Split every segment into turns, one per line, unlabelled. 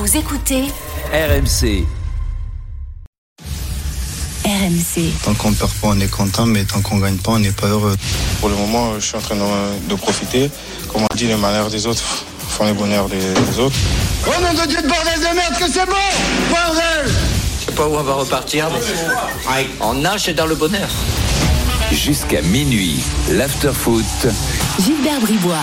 Vous écoutez
RMC.
RMC.
Tant qu'on perd pas, on est content, mais tant qu'on gagne pas, on n'est pas heureux.
Pour le moment, je suis en train de profiter. Comme on dit, les malheurs des autres font les bonheurs des autres.
Oh nom de Dieu de bordel de merde que c'est bon, bordel!
Je sais pas où on va repartir, mais on nage dans le bonheur. Jusqu'à minuit, l'after-foot.
Gilbert Bribois.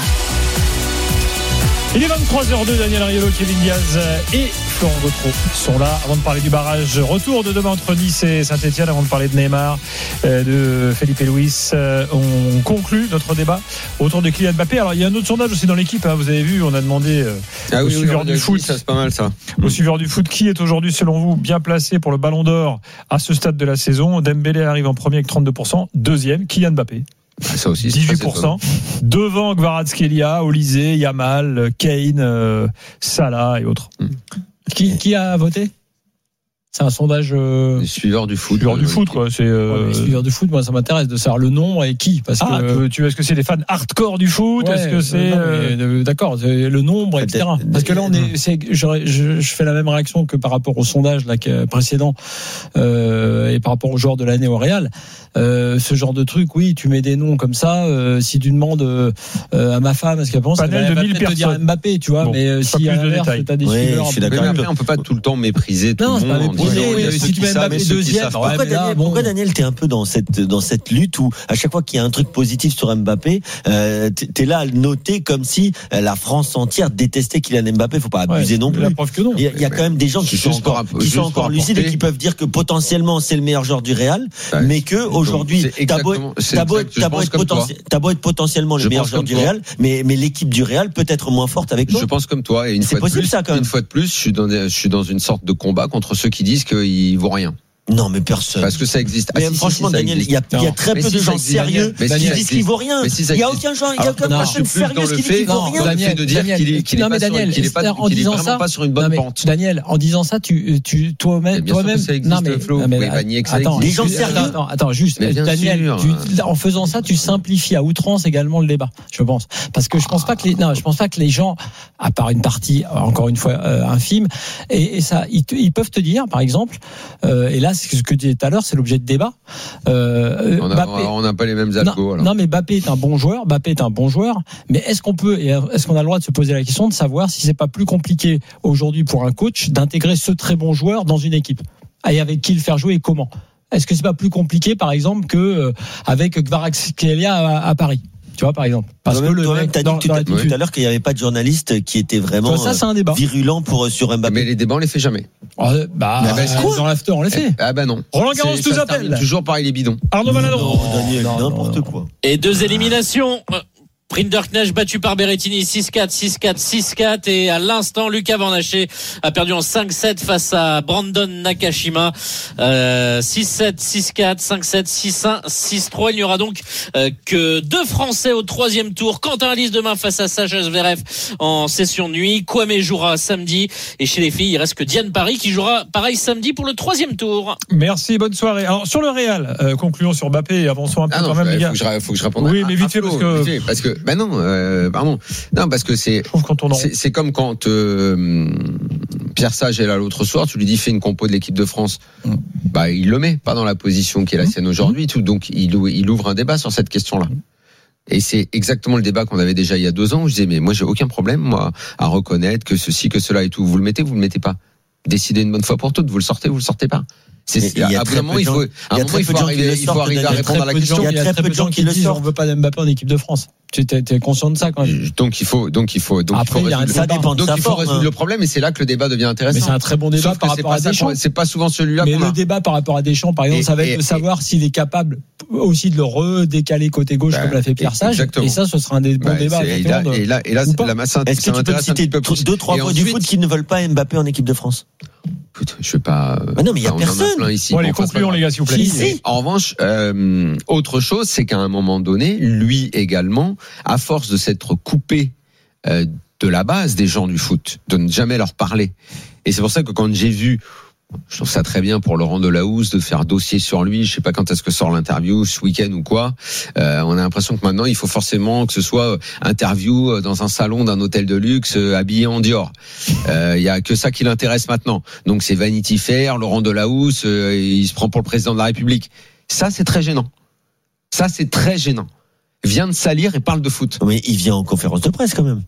Il est 23h02, Daniel Riolo, Kevin Diaz et Florent Gautreau sont là. Avant de parler du barrage retour de demain entre Nice et Saint-Etienne, avant de parler de Neymar, de Felipe Luis, on conclut notre débat autour de Kylian Mbappé. Alors il y a un autre sondage aussi dans l'équipe, hein. Vous avez vu, on a demandé aux suiveurs du foot,
ça c'est pas mal ça.
Aux suiveurs du foot, qui est aujourd'hui selon vous bien placé pour le Ballon d'Or à ce stade de la saison. Dembélé arrive en premier avec 32%, deuxième Kylian Mbappé.
Ça aussi,
18%. Devant Kvaratskhelia, Olise, Yamal, Kane, Salah et autres.
Qui a voté? C'est un sondage.
Les suiveurs du foot.
Suiveurs du foot, quoi. C'est.
Les suiveurs du foot, moi, ça m'intéresse de savoir le nombre et qui. Parce que.
Est-ce que c'est des fans hardcore du foot?
Ouais,
est-ce que c'est.
D'accord, le nombre, etc. Parce que là, je fais la même réaction que par rapport au sondage là, précédent et par rapport aux joueurs de l'année au Real. Ce genre de truc, oui, tu mets des noms comme ça. Si tu demandes à ma femme, est-ce qu'elle pense qu'elle va peut-être te dire Mbappé, tu vois, mais si à l'inverse, t'as des suiveurs.
Je suis d'accord. Mais après, on peut pas tout le temps mépriser tout le monde.
Si tu mets Mbappé deuxième,
pourquoi Daniel, t'es un peu dans cette lutte où à chaque fois qu'il y a un truc positif sur Mbappé, t'es là à le noter comme si la France entière détestait Kylian Mbappé. Faut pas abuser non plus.
La preuve que non.
Il y a quand même des gens qui sont encore lucides et qui peuvent dire que potentiellement c'est le meilleur joueur du Real, mais que aujourd'hui t'as beau être potentiellement le meilleur joueur du Real, mais l'équipe du Real peut être moins forte avec toi.
Je pense comme toi, et une fois de plus, je suis dans une sorte de combat contre ceux qui disent qu'il vaut rien.
Non, mais personne.
Parce que ça existe.
Mais franchement, Daniel, il y a très peu de gens sérieux qui disent qu'il vaut rien. Il y a aucun joueur, il y a aucun personne sérieuse qui dit qu'il vaut rien.
Daniel, de dire qu'il est vraiment pas sur une bonne pente.
Daniel, en disant ça, toi-même,
non mais Flo,
attends,
les gens sérieux.
Attends, juste, Daniel, en faisant ça, tu simplifies à outrance également le débat, je pense. Parce que je pense pas que les gens, à part une partie, encore une fois, infime, et ça, ils peuvent te dire, par exemple, et là, ce que tu disais tout à l'heure, c'est l'objet de débat.
On n'a pas les mêmes algos.
Non, mais Mbappé est un bon joueur. Mais est-ce qu'on a le droit de se poser la question de savoir si c'est pas plus compliqué aujourd'hui pour un coach d'intégrer ce très bon joueur dans une équipe et avec qui le faire jouer et comment? Est-ce que c'est pas plus compliqué, par exemple, que avec Kvaratskhelia à Paris? Tu vois, par exemple.
Parce que toi-même, t'as dit tout à l'heure qu'il n'y avait pas de journaliste qui était vraiment virulent sur Mbappé.
Mais les débats, on les fait jamais.
Dans l'after, on les fait.
Non.
Roland Garros nous appelle.
Toujours pareil, les bidons.
Arnaud Valadon.
Daniel, n'importe quoi.
Et 2 éliminations. Rinderknecht battu par Berrettini 6-4, 6-4, 6-4 et à l'instant Lucas Van Haché a perdu en 5-7 face à Brandon Nakashima 6-7, 6-4, 5-7, 6-1, 6-3. Il n'y aura donc que 2 Français au 3e tour. Quentin Alice demain face à Sacha Zverev en session de nuit. Kwame jouera samedi et chez les filles il reste que Diane Paris qui jouera pareil samedi pour le 3e tour.
Merci, bonne soirée. Alors sur le Real, concluons sur Mbappé et avançons un peu quand même les gars.
Faut que je réponde.
Oui, mais vite fait
parce que pardon. Non, parce que c'est comme quand Pierre Sage est là l'autre soir, tu lui dis fais une compo de l'équipe de France. Il le met pas dans la position qui est la sienne aujourd'hui, tout. Donc il ouvre un débat sur cette question-là. Et c'est exactement le débat qu'on avait déjà il y a 2 ans où je disais mais moi j'ai aucun problème moi à reconnaître que ceci, que cela et tout. Vous le mettez pas. Décidez une bonne fois pour toutes. Vous le sortez pas. Il faut arriver à répondre à la question.
Il y a très peu de gens qui disent on veut pas d'Mbappé en équipe de France. Tu es conscient de ça quand même.
Donc il faut résoudre le problème et c'est là que le débat devient intéressant.
Mais c'est un très bon débat par rapport à Deschamps.
C'est pas souvent celui-là.
Mais le débat par rapport à Deschamps, par exemple, ça va être de savoir s'il est capable aussi de le redécaler côté gauche comme l'a fait Pierre Sage. Et ça, ce sera un bon débat.
Et là, la masse.
Est-ce que tu peux me citer 2-3 voix du foot qui ne veulent pas Mbappé en équipe de France?
Écoute, je vais pas.
Non, mais il y a personne.
Bon, allez, concluons les gars, s'il vous plaît.
En revanche, autre chose, c'est qu'à un moment donné, lui également, à force de s'être coupé de la base des gens du foot, de ne jamais leur parler. Et c'est pour ça que quand j'ai vu Je trouve ça très bien pour Laurent Delahousse de faire dossier sur lui. Je sais pas quand est-ce que sort l'interview, ce week-end ou quoi. On a l'impression que maintenant il faut forcément que ce soit interview dans un salon d'un hôtel de luxe habillé en Dior. Il y a que ça qui l'intéresse maintenant. Donc c'est Vanity Fair, Laurent Delahousse, il se prend pour le président de la République. Ça c'est très gênant. Il vient de salir et parle de foot.
Mais il vient en conférence de presse quand même.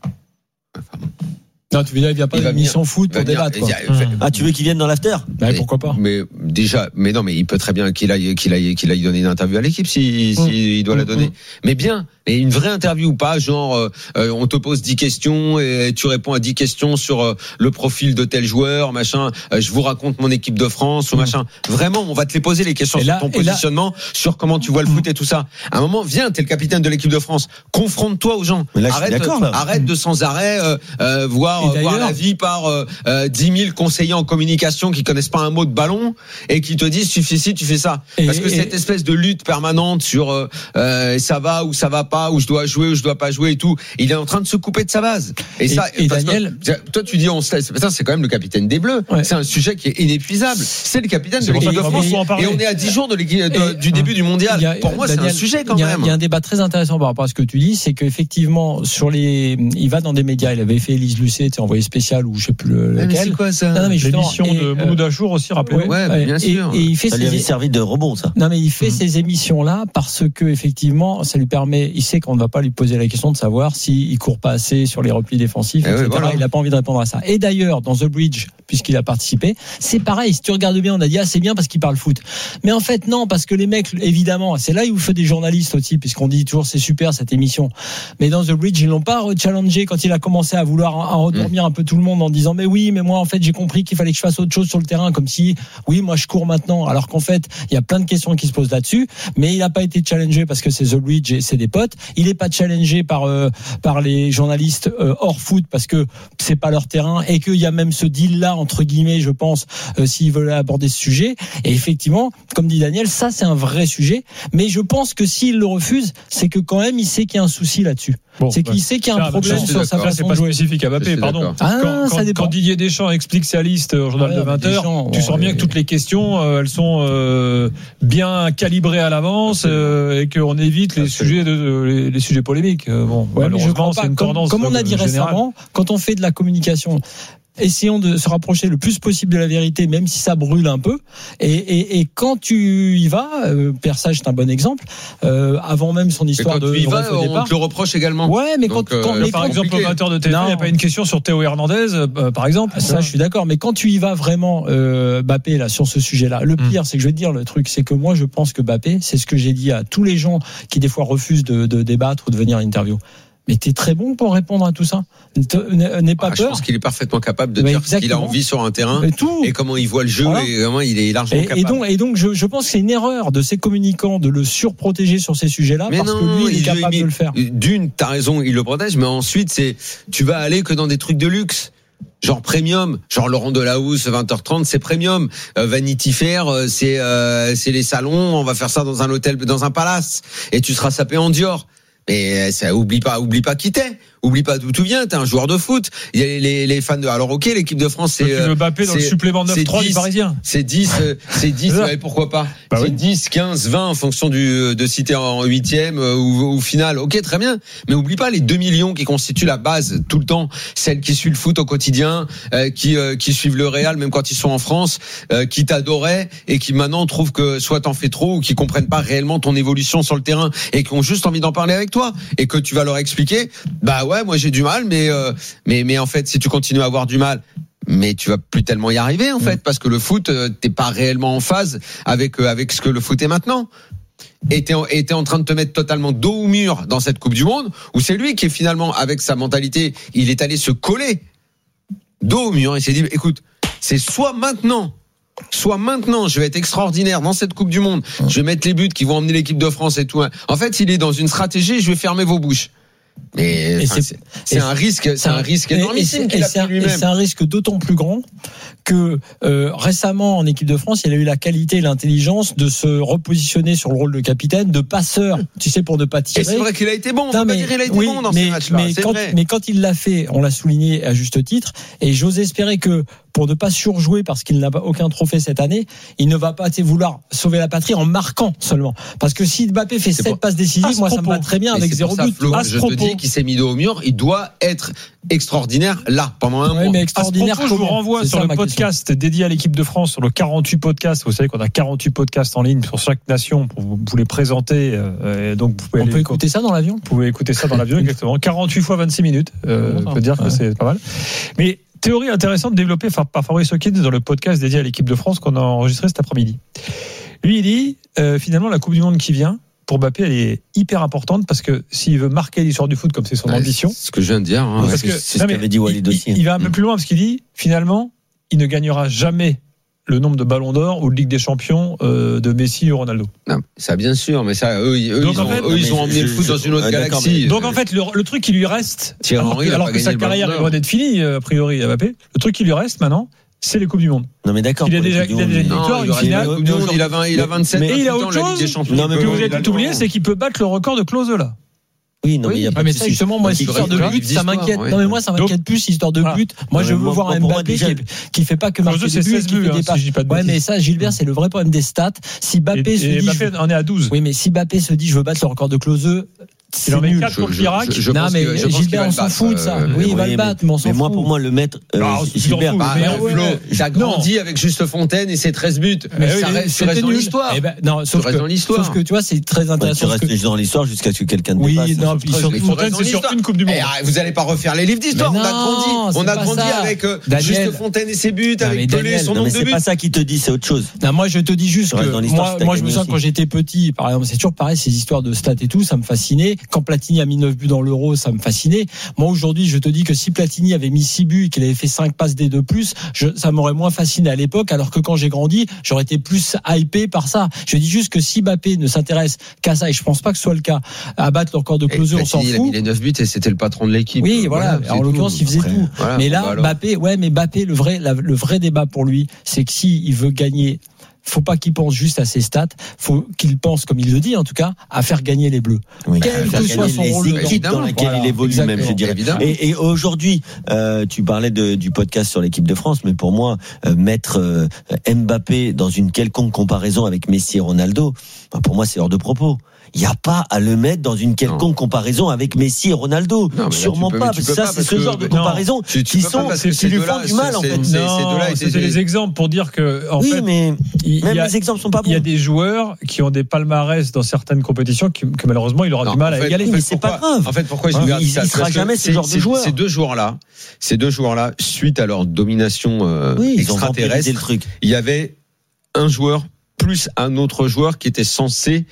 Non, tu veux dire, il vient pas d'émission foot pour débattre, quoi.
Ah, tu veux qu'il vienne dans l'after?
Ouais, pourquoi pas?
Mais déjà, non, mais il peut très bien qu'il aille donner une interview à l'équipe s'il doit la donner. Mais bien. Et une vraie interview, pas genre on te pose 10 questions et tu réponds à 10 questions sur le profil de tel joueur, machin. Je vous raconte mon équipe de France ou machin. Vraiment, on va te les poser les questions sur ton positionnement, sur comment tu vois le foot et tout ça. À un moment, viens, t'es le capitaine de l'équipe de France. Confronte-toi aux gens.
Là,
arrête de sans arrêt voir la vie par 10 000 conseillers en communication qui connaissent pas un mot de ballon et qui te disent tu fais ci, tu fais ça. Parce que cette espèce de lutte permanente sur ça va ou ça va pas, où je dois jouer ou je dois pas jouer et tout, il est en train de se couper de sa base. Et Daniel, toi tu dis c'est quand même le capitaine des Bleus. Ouais. C'est un sujet qui est inépuisable. C'est le capitaine de l'équipe de France et on est à 10 jours du début du mondial. Pour moi, Daniel, c'est un sujet quand même.
Il y a un débat très intéressant par rapport à ce que tu dis, c'est qu'effectivement il va dans des médias, il avait fait Élise Lucet, envoyé spécial ou je sais plus lequel.
Mais c'est quoi ça? L'émission de Mouloud Achour aussi, rappelez-vous.
Ouais, bien sûr.
Et il fait
ça lui avait servi de rebond, ça.
Non, mais il fait ces émissions là parce que effectivement, ça lui permet. Il sait qu'on ne va pas lui poser la question de savoir s'il court pas assez sur les replis défensifs, etc. Voilà. Il n'a pas envie de répondre à ça. Et d'ailleurs, dans The Bridge, puisqu'il a participé, c'est pareil. Si tu regardes bien, on a dit c'est bien parce qu'il parle foot. Mais en fait, non, parce que les mecs, évidemment, c'est là où il faut des journalistes aussi, puisqu'on dit toujours c'est super cette émission. Mais dans The Bridge, ils l'ont pas rechallengé quand il a commencé à vouloir endormir un peu tout le monde en disant mais oui, mais moi en fait j'ai compris qu'il fallait que je fasse autre chose sur le terrain, comme si oui, moi je cours maintenant, alors qu'en fait il y a plein de questions qui se posent là-dessus. Mais il n'a pas été challengé parce que c'est The Bridge et c'est des potes. Il est pas challengé par les journalistes hors foot parce que c'est pas leur terrain et qu'il y a même ce deal là entre guillemets, je pense, s'ils veulent aborder ce sujet. Et effectivement, comme dit Daniel, ça c'est un vrai sujet. Mais je pense que s'il le refuse, c'est que quand même il sait qu'il y a un souci là-dessus. Bon, c'est qu'il sait qu'il y a un problème sur sa façon de jouer.
C'est pas spécifique à Mbappé, pardon. Quand Didier Deschamps explique sa liste au journal de 20h, tu sens bien que toutes les questions, elles sont bien calibrées à l'avance et qu'on évite les sujets polémiques. Bon, malheureusement, c'est une tendance.
Comme on a dit récemment, quand on fait de la communication, essayons de se rapprocher le plus possible de la vérité, même si ça brûle un peu. Et quand tu y vas, Pierre Sage, c'est un bon exemple. Avant même son histoire
de. Quand tu y vas, on te le reproche également.
Ouais, mais quand
par exemple, au 20h de TV, il n'y a pas une question sur Théo Hernandez, par exemple.
Ça, je suis d'accord. Mais quand tu y vas vraiment, Mbappé, là, sur ce sujet-là, le pire, c'est que je vais te dire le truc, c'est que moi, je pense que Mbappé, c'est ce que j'ai dit à tous les gens qui des fois refusent de débattre ou de venir à l'interview. Mais t'es très bon pour répondre à tout ça. N'aie pas peur.
Je pense qu'il est parfaitement capable de dire ce qu'il a envie sur un terrain et comment il voit le jeu et comment il est largement capable.
Et donc, je pense que c'est une erreur de ces communicants de le surprotéger sur ces sujets-là parce que lui, il est capable de le faire.
D'une, t'as raison, il le protège, mais ensuite, tu vas aller que dans des trucs de luxe. Genre premium, genre Laurent Delahousse 20h30 c'est premium, Vanity Fair c'est les salons, on va faire ça dans un hôtel, dans un palace et tu seras sapé en Dior. Mais ça, oublie pas qui t'es. Oublie pas d'où tu viens, t'es un joueur de foot. Il y a les fans de. Alors ok, l'équipe de France c'est.
Tu veux Mbappé dans le supplément 9-3 du Parisien.
C'est 10, ouais, pourquoi pas. C'est 10, 15, 20 en fonction de si t'es en 8e ou finale. Ok, très bien. Mais oublie pas les 2 millions qui constituent la base tout le temps, celles qui suivent le foot au quotidien, qui suivent le Real même quand ils sont en France, qui t'adoraient et qui maintenant trouvent que soit t'en fais trop ou qui comprennent pas réellement ton évolution sur le terrain et qui ont juste envie d'en parler avec toi et que tu vas leur expliquer. Bah ouais, moi j'ai du mal, mais en fait, si tu continues à avoir du mal, mais tu vas plus tellement y arriver en fait, parce que le foot, t'es pas réellement en phase avec ce que le foot est maintenant. Et t'es en train de te mettre totalement dos au mur dans cette Coupe du Monde, où c'est lui qui est finalement, avec sa mentalité, il est allé se coller dos au mur et s'est dit, écoute, c'est soit maintenant, je vais être extraordinaire dans cette Coupe du Monde, je vais mettre les buts qui vont emmener l'équipe de France et tout. En fait, il est dans une stratégie, je vais fermer vos bouches. Mais c'est un risque énormissime qu'il a pris lui-même.
Et c'est un risque d'autant plus grand que récemment en équipe de France, il a eu la qualité et l'intelligence de se repositionner sur le rôle de capitaine, de passeur, tu sais, pour ne pas tirer.
Et c'est vrai qu'il a été bon. On peut pas dire qu'il a été bon dans ces matchs-là.
Mais quand il l'a fait, on l'a souligné à juste titre. Et j'ose espérer que pour ne pas surjouer parce qu'il n'a pas aucun trophée cette année, il ne va pas vouloir sauver la patrie en marquant seulement. Parce que si Mbappé fait 7 passes décisives, moi ça me va très bien avec 0 but.
Je te dis qu'il s'est mis dos au mur, il doit être extraordinaire là pendant un mois.
Mais extraordinaire.
Je vous renvoie sur le podcast dédié à l'équipe de France, sur le 48 podcast. Vous savez qu'on a 48 podcasts en ligne sur chaque nation pour vous les présenter. Donc
on peut écouter ça dans l'avion.
Vous pouvez écouter ça dans l'avion, exactement. 48 fois 26 minutes. On peut dire que c'est pas mal. Mais théorie intéressante développée par Fabrice Hawkins dans le podcast dédié à l'équipe de France qu'on a enregistré cet après-midi. Lui, il dit finalement la Coupe du Monde qui vient, pour Mbappé, elle est hyper importante parce que s'il veut marquer l'histoire du foot comme c'est son ambition.
C'est ce que je viens de dire. Hein,
c'est ce qu'avait dit Walid aussi.
Il va un peu plus loin parce qu'il dit finalement, il ne gagnera jamais le nombre de ballons d'or ou de Ligue des Champions de Messi ou Ronaldo.
Non, ça bien sûr, mais ça, eux ils ont emmené le foot dans une autre galaxie.
Donc en fait, le truc qui lui reste, alors que sa carrière est loin d'être finie, a priori, à Mbappé, le truc qui lui reste maintenant, c'est les Coupes du Monde.
Non mais d'accord.
Il a déjà une victoire, une finale.
Il a 27
et il a autre chose que vous avez tout oublié, c'est qu'il peut battre le record de Klose là.
Oui, non, mais il y a pas
mais ça, justement, moi, cette histoire de but, ça m'inquiète. Non, mais moi, ça m'inquiète plus, cette histoire de but. Moi, je veux voir un Mbappé qui fait pas que marquer des buts, qui fait des passes. Ouais, mais ça, Gilbert, c'est le vrai problème des stats. Si Mbappé se dit.
Mbappé en est à 12.
Oui, mais si Mbappé se dit, je veux battre le record de Klose,
il en met 4 contre l'Irak.
Non, mais Gilbert, on s'en fout de ça. Oui, il va le battre, mais on s'en fout.
Mais moi, pour moi, le mettre,
Gilbert, t'as grandi avec Juste Fontaine et ses 13 buts. Mais ça reste dans l'histoire.
Non, sauf que, tu vois, c'est très intéressant.
Tu restes dans l'histoire jusqu'à ce que quelqu'un te dépasse.
Oui, non, puis surtout,
Fontaine, c'est sur une Coupe du Monde.
Vous allez pas refaire les livres d'histoire. On a grandi avec Juste Fontaine et ses buts, avec Pelé et son nombre de buts.
C'est pas ça qui te dit, c'est autre chose.
Non, moi, je te dis juste que, moi, je me sens quand j'étais petit, par exemple, c'est toujours pareil, ces histoires de stats et tout, ça me fascinait. Quand Platini a mis 9 buts dans l'Euro, ça me fascinait. Moi, aujourd'hui, je te dis que si Platini avait mis 6 buts et qu'il avait fait 5 passes des 2 plus, ça m'aurait moins fasciné à l'époque, alors que quand j'ai grandi, j'aurais été plus hypé par ça. Je dis juste que si Mbappé ne s'intéresse qu'à ça, et je pense pas que ce soit le cas, à battre le record de Klose, on s'en fout.
Il a mis les 9 buts et c'était le patron de l'équipe.
Oui, voilà. En l'occurrence, il faisait tout. Mais là, Mbappé, le vrai débat pour lui, c'est que s'il veut gagner, faut pas qu'il pense juste à ses stats, faut qu'il pense, comme il le dit en tout cas, à faire gagner les Bleus.
Oui,
quel que soit son rôle
dans laquelle il évolue, même, je dirais. Et aujourd'hui, tu parlais du podcast sur l'équipe de France, mais pour moi, mettre Mbappé dans une quelconque comparaison avec Messi et Ronaldo, pour moi, c'est hors de propos. Il n'y a pas à le mettre dans une quelconque comparaison avec Messi et Ronaldo. Sûrement pas, parce que ça, c'est ce genre de comparaison qui lui font du mal, en fait.
C'était des exemples pour dire que, en fait,
mais même les exemples sont pas bons.
Il y a des joueurs qui ont des palmarès dans certaines compétitions que malheureusement, il aura du mal à égaler.
Mais c'est pas grave.
En fait, pourquoi je lui dis ça?
Il sera jamais ce genre de joueur.
Ces deux joueurs-là, suite à leur domination extraterrestre, il y avait un joueur plus un autre joueur qui était censé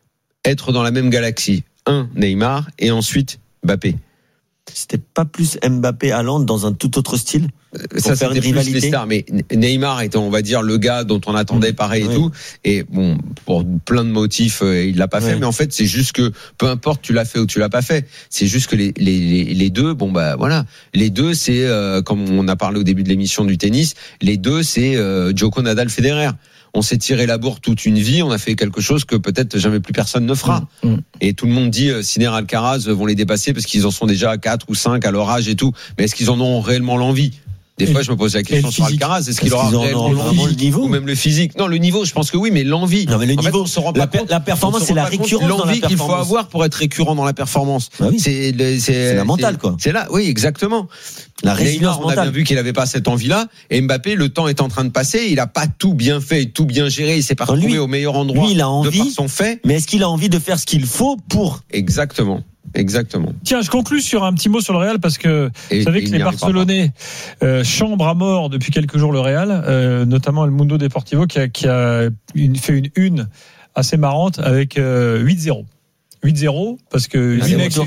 être dans la même galaxie. Un, Neymar, et ensuite Mbappé.
C'était pas plus Mbappé Haaland dans un tout autre style?
Ça, c'était plus les stars, mais Neymar était, on va dire, le gars dont on attendait pareil et tout. Et bon, pour plein de motifs, il l'a pas fait, mais en fait, c'est juste que, peu importe, tu l'as fait ou tu l'as pas fait. C'est juste que les deux, bon, bah, voilà. Les deux, c'est, comme on a parlé au début de l'émission du tennis, les deux, c'est, Djoko, Nadal, Federer. On s'est tiré la bourre toute une vie, on a fait quelque chose que peut-être jamais plus personne ne fera. Et tout le monde dit Sinner, Alcaraz vont les dépasser parce qu'ils en sont déjà à 4 ou 5 à leur âge et tout. Mais est-ce qu'ils en ont réellement l'envie? Des fois, je me pose la question sur Alcaraz. Est-ce qu'il aura réellement l'envie, le niveau, ou même le physique? Non, le niveau, je pense que oui, mais l'envie.
Non, mais le niveau, on se rend pas compte. La performance, c'est la récurrence.
L'envie qu'il faut avoir pour être récurrent dans la performance.
Bah oui. C'est la mentale, quoi.
C'est là, oui, exactement.
La résilience mentale.
On a bien vu qu'il avait pas cette envie-là. Et Mbappé, le temps est en train de passer. Il a pas tout bien fait, tout bien géré. Il s'est pas retrouvé au meilleur endroit.
Lui, il a envie.
De par son fait.
Mais est-ce qu'il a envie de faire ce qu'il faut pour?
Exactement.
Tiens, je conclus sur un petit mot sur le Real parce que vous savez que les Barcelonais chambrent à mort depuis quelques jours le Real, notamment El Mundo Deportivo qui a fait une une assez marrante avec 8-0. 8-0 parce que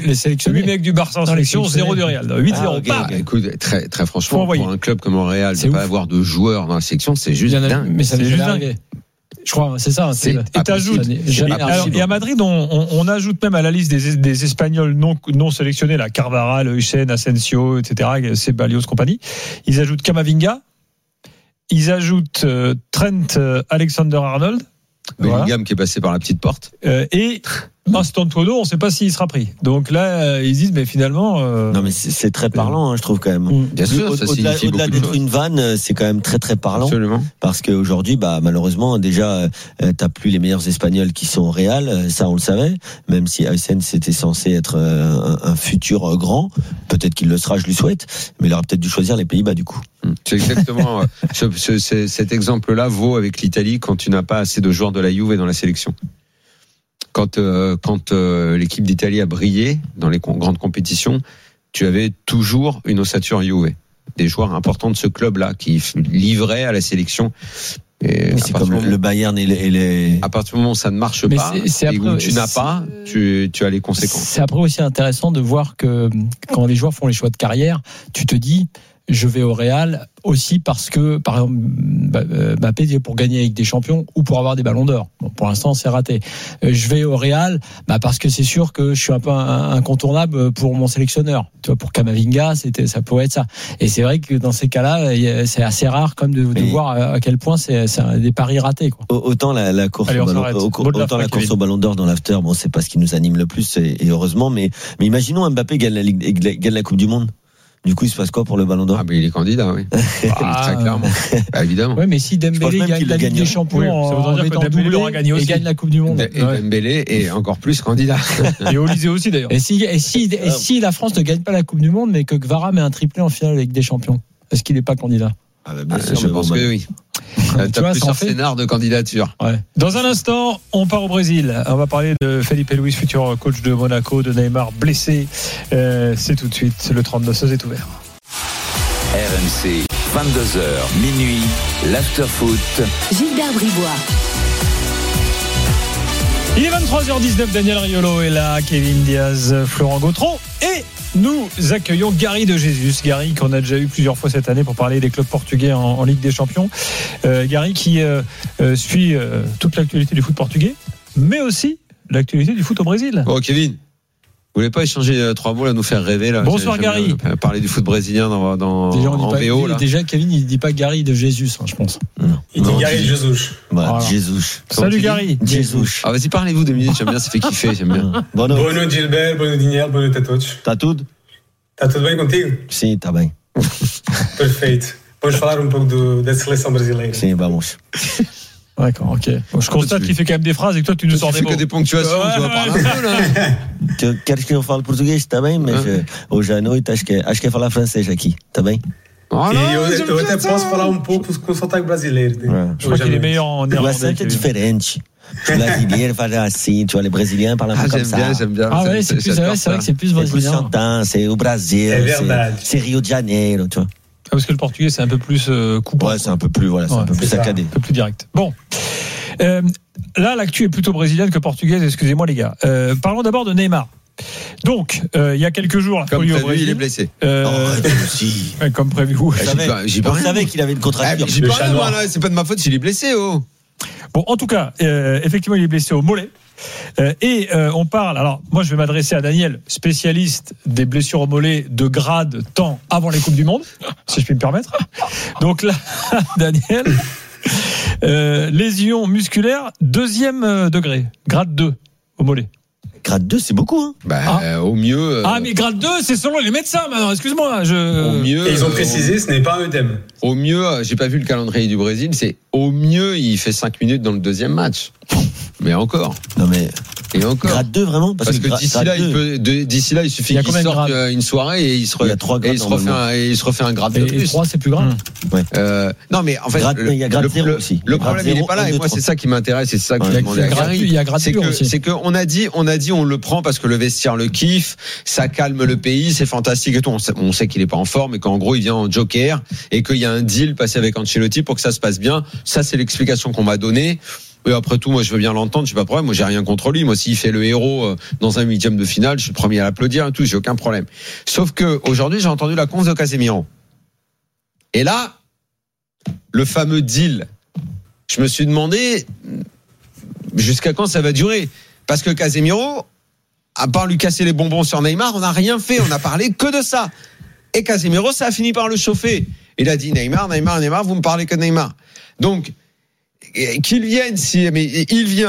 8 mecs du Barça en sélection, 0 du Real. 8-0.
Écoute, très très franchement, pour un club comme le Real, de pas avoir de joueurs dans la sélection, c'est juste dingue.
Mais c'est juste dingue. Je crois, c'est ça.
Et à Madrid, on ajoute même à la liste des Espagnols non sélectionnés, là, Carvajal, Hussein, Asensio, etc., Ceballos, compagnie. Ils ajoutent Camavinga. Ils ajoutent Trent Alexander-Arnold.
Bellingham qui est passé par la petite porte.
Et Mastantuono, on ne sait pas s'il sera pris. Donc là, ils disent, mais finalement.
Non, mais c'est très parlant, je trouve quand même.
Bien sûr, ça signifie
au-delà d'être une vanne, c'est quand même très très parlant.
Absolument.
Parce qu'aujourd'hui, malheureusement, déjà, t'as plus les meilleurs Espagnols qui sont au Real, ça on le savait. Même si Aysen c'était censé être un futur grand, peut-être qu'il le sera, je lui souhaite. Mais il aurait peut-être dû choisir les Pays-Bas du coup.
C'est exactement. Cet exemple-là vaut avec l'Italie quand tu n'as pas assez de joueurs de la Juve dans la sélection. Quand l'équipe d'Italie a brillé dans les grandes compétitions, tu avais toujours une ossature Juve, des joueurs importants de ce club-là qui livraient à la sélection.
Et c'est comme le Bayern et les.
À partir du moment où ça ne marche pas, et où tu n'as pas, tu as les conséquences.
C'est après aussi intéressant de voir que quand les joueurs font les choix de carrière, tu te dis. Je vais au Real aussi parce que, par exemple, Mbappé pour gagner avec des champions ou pour avoir des ballons d'or. Bon, pour l'instant, c'est raté. Je vais au Real parce que c'est sûr que je suis un peu incontournable pour mon sélectionneur. Tu vois, pour Camavinga, ça pourrait être ça. Et c'est vrai que dans ces cas-là, c'est assez rare comme de voir à quel point c'est des paris ratés, quoi.
Autant la course au ballon d'or dans l'after, bon, c'est pas ce qui nous anime le plus, et heureusement, mais imaginons Mbappé gagne la Coupe du Monde. Du coup, il se passe quoi pour le Ballon d'Or ?
Ah, mais il est candidat, oui. Très clairement. Évidemment.
Oui, mais si Dembélé gagne la Ligue des Champions,
ça voudrait dire que Dembélé aura gagné aussi.
Et gagne la Coupe du Monde.
Et Dembélé est encore plus candidat.
Et Olysée aussi, d'ailleurs.
Et si la France ne gagne pas la Coupe du Monde, mais que Kvara met un triplé en finale avec des champions, est-ce qu'il n'est pas candidat ?
Je pense que oui. T'as plusieurs scénars de candidature.
Ouais. Dans un instant, on part au Brésil. On va parler de Felipe Luis, futur coach de Monaco, de Neymar blessé. C'est tout de suite. Le 32-16 est ouvert.
RMC, 22h, minuit, l'after-foot.
Gilbert Bribois.
Il est 23h19, Daniel Riolo est là, Kevin Diaz, Florent Gautreau et nous accueillons Gary de Jesus. Gary qu'on a déjà eu plusieurs fois cette année pour parler des clubs portugais en Ligue des Champions. Gary qui suit toute l'actualité du foot portugais, mais aussi l'actualité du foot au Brésil.
Bon, Kevin, vous voulez pas échanger 3 mots là, nous faire rêver là?
Bonsoir Gary.
Parler du foot brésilien en VO là.
Déjà Kevin il dit pas Gary de Jesus, je pense.
Il dit Gary de Jesus.
Voilà. Jesus.
Salut Gary.
Jesus.
Ah vas-y, parlez-vous 2 minutes, j'aime bien, ça fait kiffer, j'aime bien.
Boa noite Gilbert, boa noite Daniel, boa noite a todos.
Tá tudo?
Tá tudo bem contigo?
Sim, tá bem.
Perfeito. Vamos falar pouco da seleção brasileira.
Sim, vamos.
D'accord, ok. Bon, je constate qu'il fait quand même des phrases et que toi tu nous sors des mots.
Tu fais que des ponctuations, tu vas parler un peu là.
Queres que eu fale português? Tá bem, mas hoje à noite acho que é falar francês aqui, tá bem?
E eu até posso falar pouco com sotaque brasileiro.
Je crois qu'il est meilleur en néerlandais.
O acento é diferente. Os brasileiros falam assim, tu vois, les brésiliens parlent un peu comme ça.
J'aime bien.
Ah ouais, c'est vrai que c'est plus brésilien.
C'est plus chantant, c'est au Brésil, c'est Rio de Janeiro, tu vois.
Parce que le portugais c'est un peu plus coupant.
Ouais, c'est un peu plus un peu plus saccadé,
un peu plus direct. Bon. Là, l'actu est plutôt brésilienne que portugaise, excusez-moi les gars. Parlons d'abord de Neymar. Donc, il y a quelques jours,
comme prévu, il est blessé.
Aussi.
Comme prévu.
On savait qu'il avait une contracture.
J'ai pas rien, moi, là, c'est pas de ma faute s'il est blessé, oh.
Bon, en tout cas, effectivement, il est blessé au mollet. Et on parle, alors moi je vais m'adresser à Daniel, spécialiste des blessures au mollet de grade tant avant les Coupes du Monde, si je puis me permettre. Donc là, Daniel, lésion musculaire 2e degré, grade 2 au mollet.
Grade 2, c'est beaucoup, hein.
Au mieux.
Mais grade 2, c'est selon les médecins maintenant, excuse-moi.
Au mieux.
Et ils ont précisé, ce n'est pas un œdème.
Au mieux, j'ai pas vu le calendrier du Brésil, c'est au mieux, il fait 5 minutes dans le 2e match. Mais encore.
Non, mais.
Et encore.
Grade 2, vraiment?
Parce que d'ici là, il suffit qu'il sorte une soirée et il se refait un grade de plus.
Et 3, c'est plus grave.
Ouais.
Non, mais en fait,
il y a grade 0 aussi.
Le problème, il n'est pas là. Et moi, c'est ça qui m'intéresse. C'est ça que je demandais à Gary.
Il y a grade 0 aussi.
C'est qu'on a dit, on le prend parce que le vestiaire le kiffe, ça calme le pays, c'est fantastique et tout. On sait qu'il est pas en forme et qu'en gros, il vient en joker et qu'il y a un deal passé avec Ancelotti pour que ça se passe bien. Ça, c'est l'explication qu'on m'a donnée. Et après tout, moi, je veux bien l'entendre, j'ai pas de problème. Moi, j'ai rien contre lui. Moi, s'il fait le héros dans un 8e de finale, je suis le premier à l'applaudir et tout, j'ai aucun problème. Sauf que aujourd'hui, j'ai entendu la conf de Casemiro. Et là, le fameux deal, je me suis demandé jusqu'à quand ça va durer. Parce que Casemiro, à part lui casser les bonbons sur Neymar, on n'a rien fait. On n'a parlé que de ça. Et Casemiro, ça a fini par le chauffer. Il a dit Neymar, vous me parlez que de Neymar. Donc, qu'il vienne, mais il vient,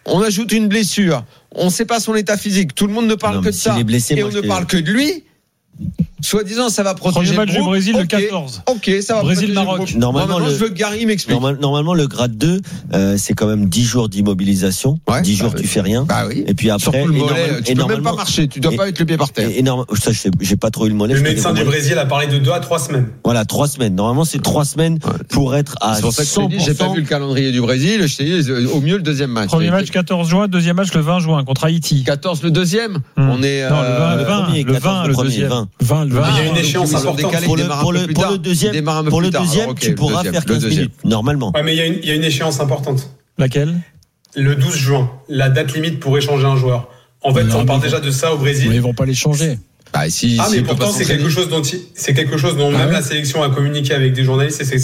on ajoute une blessure, on ne sait pas son état physique, tout le monde ne parle que de ça, et on ne parle que de lui. Soi-disant, ça va protéger
le match
du
Brésil le 14.
Ok, ça va
Brésil Maroc.
Normalement, je veux que Gary m'explique.
Normalement, le grade 2, c'est quand même 10 jours d'immobilisation. 10 jours, tu fais rien.
Bah oui.
Et puis après,
surtout le mollet, tu peux même pas marcher, tu dois pas être le pied par terre.
Ça, j'ai pas trop eu le mollet.
Le médecin du Brésil a parlé de 2 à 3 semaines.
Voilà, 3 semaines. Normalement, c'est 3 semaines pour être à 100%.
C'est pour ça que je te dis, j'ai pas vu le calendrier du Brésil. Je t'ai dit, au mieux le deuxième match.
Premier match 14 juin, deuxième match le 20 juin contre Haïti.
14 le deuxième. On est
non, le 20 le deuxième. 20 le 20.
Il y a une échéance importante.
Pour le deuxième, tu pourras faire 15 minutes, normalement.
Ouais, mais il y a une échéance importante.
Laquelle ?
Le 12 juin, la date limite pour échanger un joueur. En fait, on parle déjà de ça au Brésil.
Mais ils vont pas l'échanger.
Mais pourtant, c'est quelque chose dont même la sélection a communiqué avec des journalistes et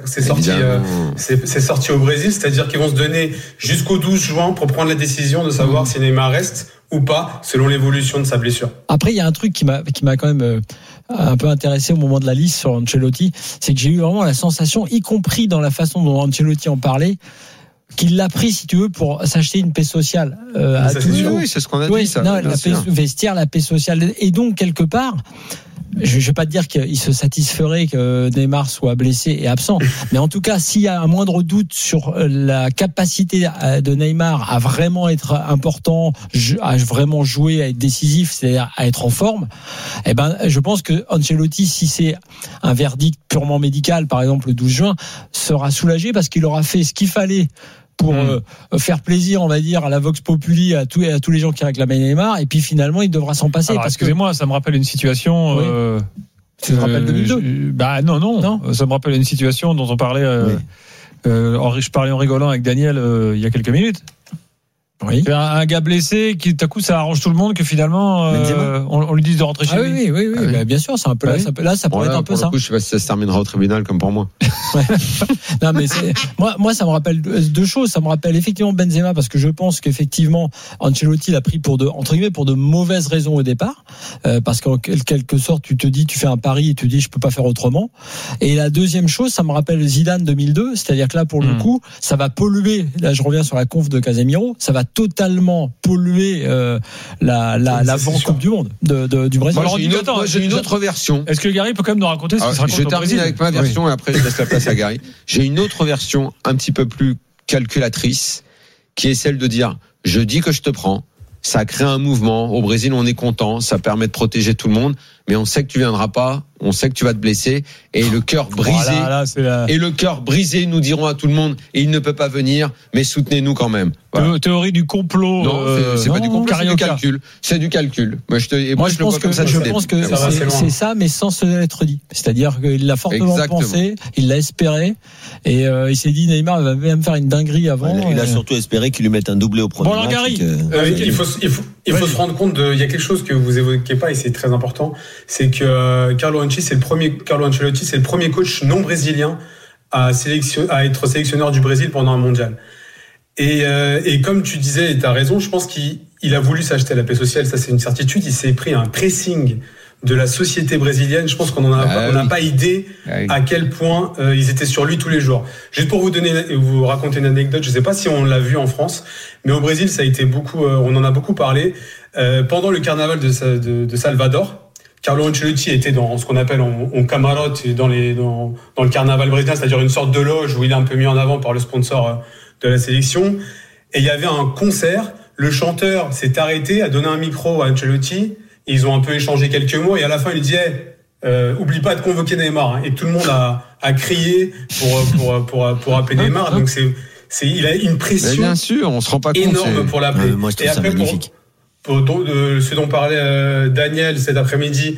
c'est sorti au Brésil. C'est-à-dire qu'ils vont se donner jusqu'au 12 juin pour prendre la décision de savoir si Neymar reste ou pas, selon l'évolution de sa blessure.
Après, il y a un truc qui m'a quand même un peu intéressé au moment de la liste sur Ancelotti, c'est que j'ai eu vraiment la sensation, y compris dans la façon dont Ancelotti en parlait, qu'il l'a pris, si tu veux, pour s'acheter une paix sociale.
À tout niveau. Oui, c'est ce qu'on a dit, ça.
Non, la paix vestiaire, la paix sociale. Et donc, quelque part, je ne vais pas te dire qu'il se satisferait que Neymar soit blessé et absent, mais en tout cas, s'il y a un moindre doute sur la capacité de Neymar à vraiment être important, à vraiment jouer, à être décisif, c'est-à-dire à être en forme, je pense que Ancelotti, si c'est un verdict purement médical, par exemple le 12 juin, sera soulagé parce qu'il aura fait ce qu'il fallait pour faire plaisir, on va dire, à la Vox Populi, à tous les gens qui réclament Neymar, et puis finalement, il devra s'en passer.
Alors, excusez-moi, ça me rappelle une situation...
Ça te rappelle 2002 ?
Non. Ça me rappelle une situation dont on parlait... je parlais en rigolant avec Daniel il y a quelques minutes. Oui. Un gars blessé qui tout à coup ça arrange tout le monde que finalement on lui dise de rentrer chez lui.
Oui. Bah, bien sûr, c'est un peu là ça pourrait être un peu ça.
Coup, je sais pas si ça se terminera au tribunal comme pour moi.
Non mais moi ça me rappelle deux choses, ça me rappelle effectivement Benzema parce que je pense qu'effectivement Ancelotti l'a pris pour de mauvaises raisons au départ parce qu'en quelque sorte tu fais un pari et tu dis je peux pas faire autrement. Et la deuxième chose, ça me rappelle Zidane 2002, c'est-à-dire que là pour le coup, ça va polluer, là je reviens sur la conf de Casemiro, ça va totalement polluer l'avant-coupe du monde du Brésil.
J'ai une autre version.
Est-ce que Gary peut quand même nous raconter ce qui se raconte au Brésil ?
Je termine avec ma version et après je laisse la place à Gary. J'ai une autre version un petit peu plus calculatrice qui est celle de dire je dis que je te prends, ça crée un mouvement, au Brésil on est content, ça permet de protéger tout le monde, mais on sait que tu viendras pas, on sait que tu vas te blesser et le cœur brisé et le cœur brisé nous dirons à tout le monde et il ne peut pas venir mais soutenez-nous quand même.
Voilà. Théorie du complot.
Non, c'est pas du complot, c'est du calcul. Moi je pense que
c'est ça mais sans se l'être dit. C'est-à-dire qu'il l'a fortement pensé, il l'a espéré et il s'est dit Neymar va même faire une dinguerie avant.
Il a surtout espéré qu'il lui mette un doublé au premier match.
Gary,
il faut se rendre compte il y a quelque chose que vous évoquez pas et c'est très important, c'est que Carlo Ancelotti c'est le premier coach non brésilien à être sélectionneur du Brésil pendant un mondial. Et comme tu disais, et tu as raison, je pense qu'il a voulu s'acheter la paix sociale, ça c'est une certitude. Il s'est pris un pressing de la société brésilienne. Je pense qu'on n'a pas idée à quel point ils étaient sur lui tous les jours. Juste pour vous raconter une anecdote, je ne sais pas si on l'a vu en France, mais au Brésil, ça a été on en a beaucoup parlé. Pendant le carnaval de Salvador, Carlo Ancelotti était dans ce qu'on appelle en camarote dans le carnaval brésilien, c'est-à-dire une sorte de loge où il est un peu mis en avant par le sponsor de la sélection. Et il y avait un concert. Le chanteur s'est arrêté, a donné un micro à Ancelotti. Et ils ont un peu échangé quelques mots. Et à la fin, il dit oublie pas de convoquer Neymar. Et tout le monde a crié pour appeler Neymar. Donc il a une pression.
Bien sûr, on se rend pas compte.
Énorme pour l'appeler.
Moi, je trouve ça magnifique.
Pour ce dont parlait Daniel cet après-midi,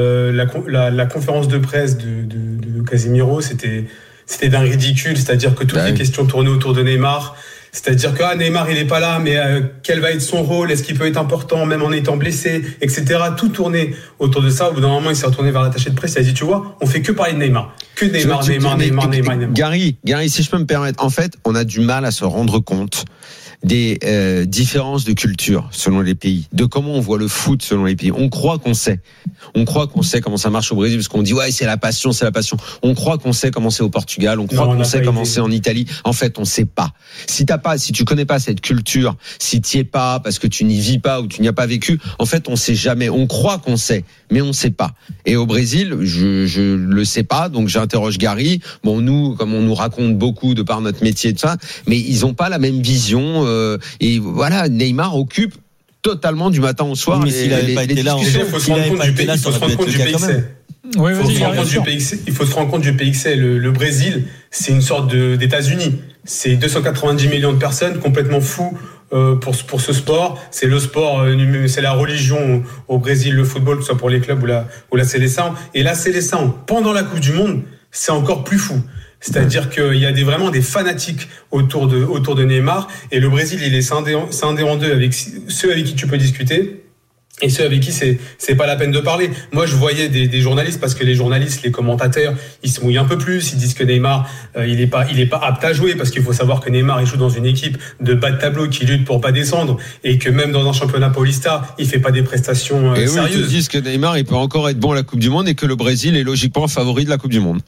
la conférence de presse de Casemiro, c'était d'un ridicule, c'est-à-dire que toutes les questions tournaient autour de Neymar, c'est-à-dire que Neymar il est pas là, mais quel va être son rôle, est-ce qu'il peut être important même en étant blessé, etc. Tout tournait autour de ça. Au bout d'un moment, il s'est retourné vers l'attaché de presse, il a dit tu vois, on fait que parler de Neymar, que Neymar.
Gary, si je peux me permettre, en fait, on a du mal à se rendre compte des différences de culture selon les pays, de comment on voit le foot selon les pays. On croit qu'on sait comment ça marche au Brésil parce qu'on dit ouais c'est la passion. On croit qu'on sait comment c'est au Portugal, on croit qu'on sait comment c'est en Italie. En fait, on sait pas. Si t'as tu connais pas cette culture, si tu y es pas parce que tu n'y vis pas ou tu n'y as pas vécu, en fait, on sait jamais. On croit qu'on sait, mais on sait pas. Et au Brésil, je le sais pas, donc j'interroge Gary. Bon, nous, comme on nous raconte beaucoup de par notre métier et tout ça, mais ils ont pas la même vision. Et voilà, Neymar occupe totalement du matin au soir.
Mais s'il n'avait pas été là,
il faut se rendre compte du pays, il faut se rendre compte du PXL.
Oui,
Il faut se rendre compte du PXL. Le Brésil, c'est une sorte d'États-Unis. C'est 290 millions de personnes complètement fous pour ce sport. C'est le sport, c'est la religion au Brésil, le football, que ce soit pour les clubs ou la sélection. Et la sélection, pendant la Coupe du Monde, c'est encore plus fou. C'est-à-dire qu'il y a vraiment des fanatiques autour de Neymar. Et le Brésil, il est scindé en deux avec ceux avec qui tu peux discuter et ceux avec qui c'est pas la peine de parler. Moi, je voyais des journalistes, parce que les journalistes, les commentateurs, ils se mouillent un peu plus. Ils disent que Neymar, il est pas apte à jouer, parce qu'il faut savoir que Neymar, il joue dans une équipe de bas de tableau qui lutte pour pas descendre, et que même dans un championnat Paulista, il fait pas des prestations sérieuses.
Et ils te disent que Neymar, il peut encore être bon à la Coupe du Monde et que le Brésil est logiquement favori de la Coupe du Monde.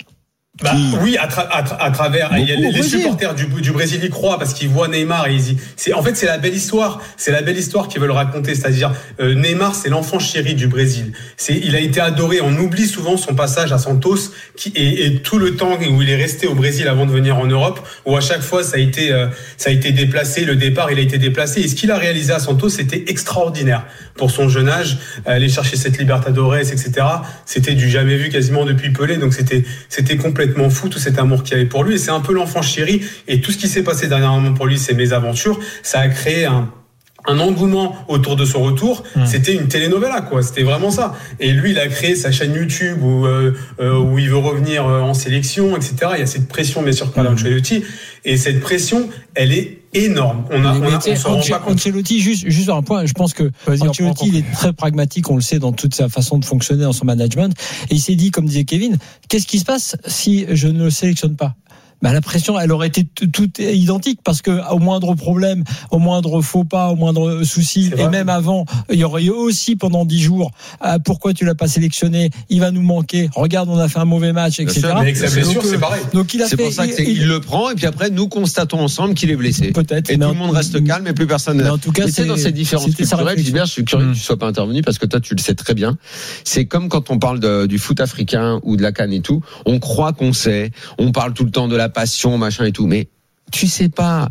Oui, à travers les supporters du Brésil y croient, parce qu'ils voient Neymar et c'est la belle histoire. C'est la belle histoire qu'ils veulent raconter. C'est-à-dire, Neymar, c'est l'enfant chéri du Brésil. Il a été adoré. On oublie souvent son passage à Santos, et tout le temps où il est resté au Brésil avant de venir en Europe, où à chaque fois ça a été déplacé. Le départ, il a été déplacé. Et ce qu'il a réalisé à Santos, c'était extraordinaire pour son jeune âge. Aller chercher cette Libertadores, etc. C'était du jamais vu quasiment depuis Pelé. Donc c'était complètement fou, tout cet amour qu'il y avait pour lui, et c'est un peu l'enfant chéri. Et tout ce qui s'est passé dernièrement pour lui, ces mésaventures, ça a créé un engouement autour de son retour. C'était une telenovela, quoi. C'était vraiment ça. Et lui, il a créé sa chaîne YouTube où il veut revenir en sélection, etc. Il y a cette pression, bien sûr, par Ancelotti, et cette pression, elle est énorme. On s'en rend pas compte.
Ancelotti, juste un point, je pense que Ancelotti, il est très pragmatique, on le sait, dans toute sa façon de fonctionner, dans son management. Et il s'est dit, comme disait Kevin, qu'est-ce qui se passe si je ne le sélectionne pas? La pression, elle aurait été toute identique, parce que au moindre problème, au moindre faux pas, au moindre souci, et même avant, il y aurait eu aussi pendant 10 jours, pourquoi tu l'as pas sélectionné? Il va nous manquer. Regarde, on a fait un mauvais match, etc.
Mais avec sa blessure, c'est pareil.
Donc c'est pour ça qu'il le prend, et puis après, nous constatons ensemble qu'il est blessé.
Peut-être.
Et tout le monde reste calme, et plus personne.
Mais en tout cas,
c'est dans ces différences culturelles. Gilbert, je suis curieux que tu sois pas intervenu, parce que toi, tu le sais très bien. C'est comme quand on parle du foot africain ou de la CAN et tout. On croit qu'on sait. On parle tout le temps de la passion, machin et tout, mais tu sais pas.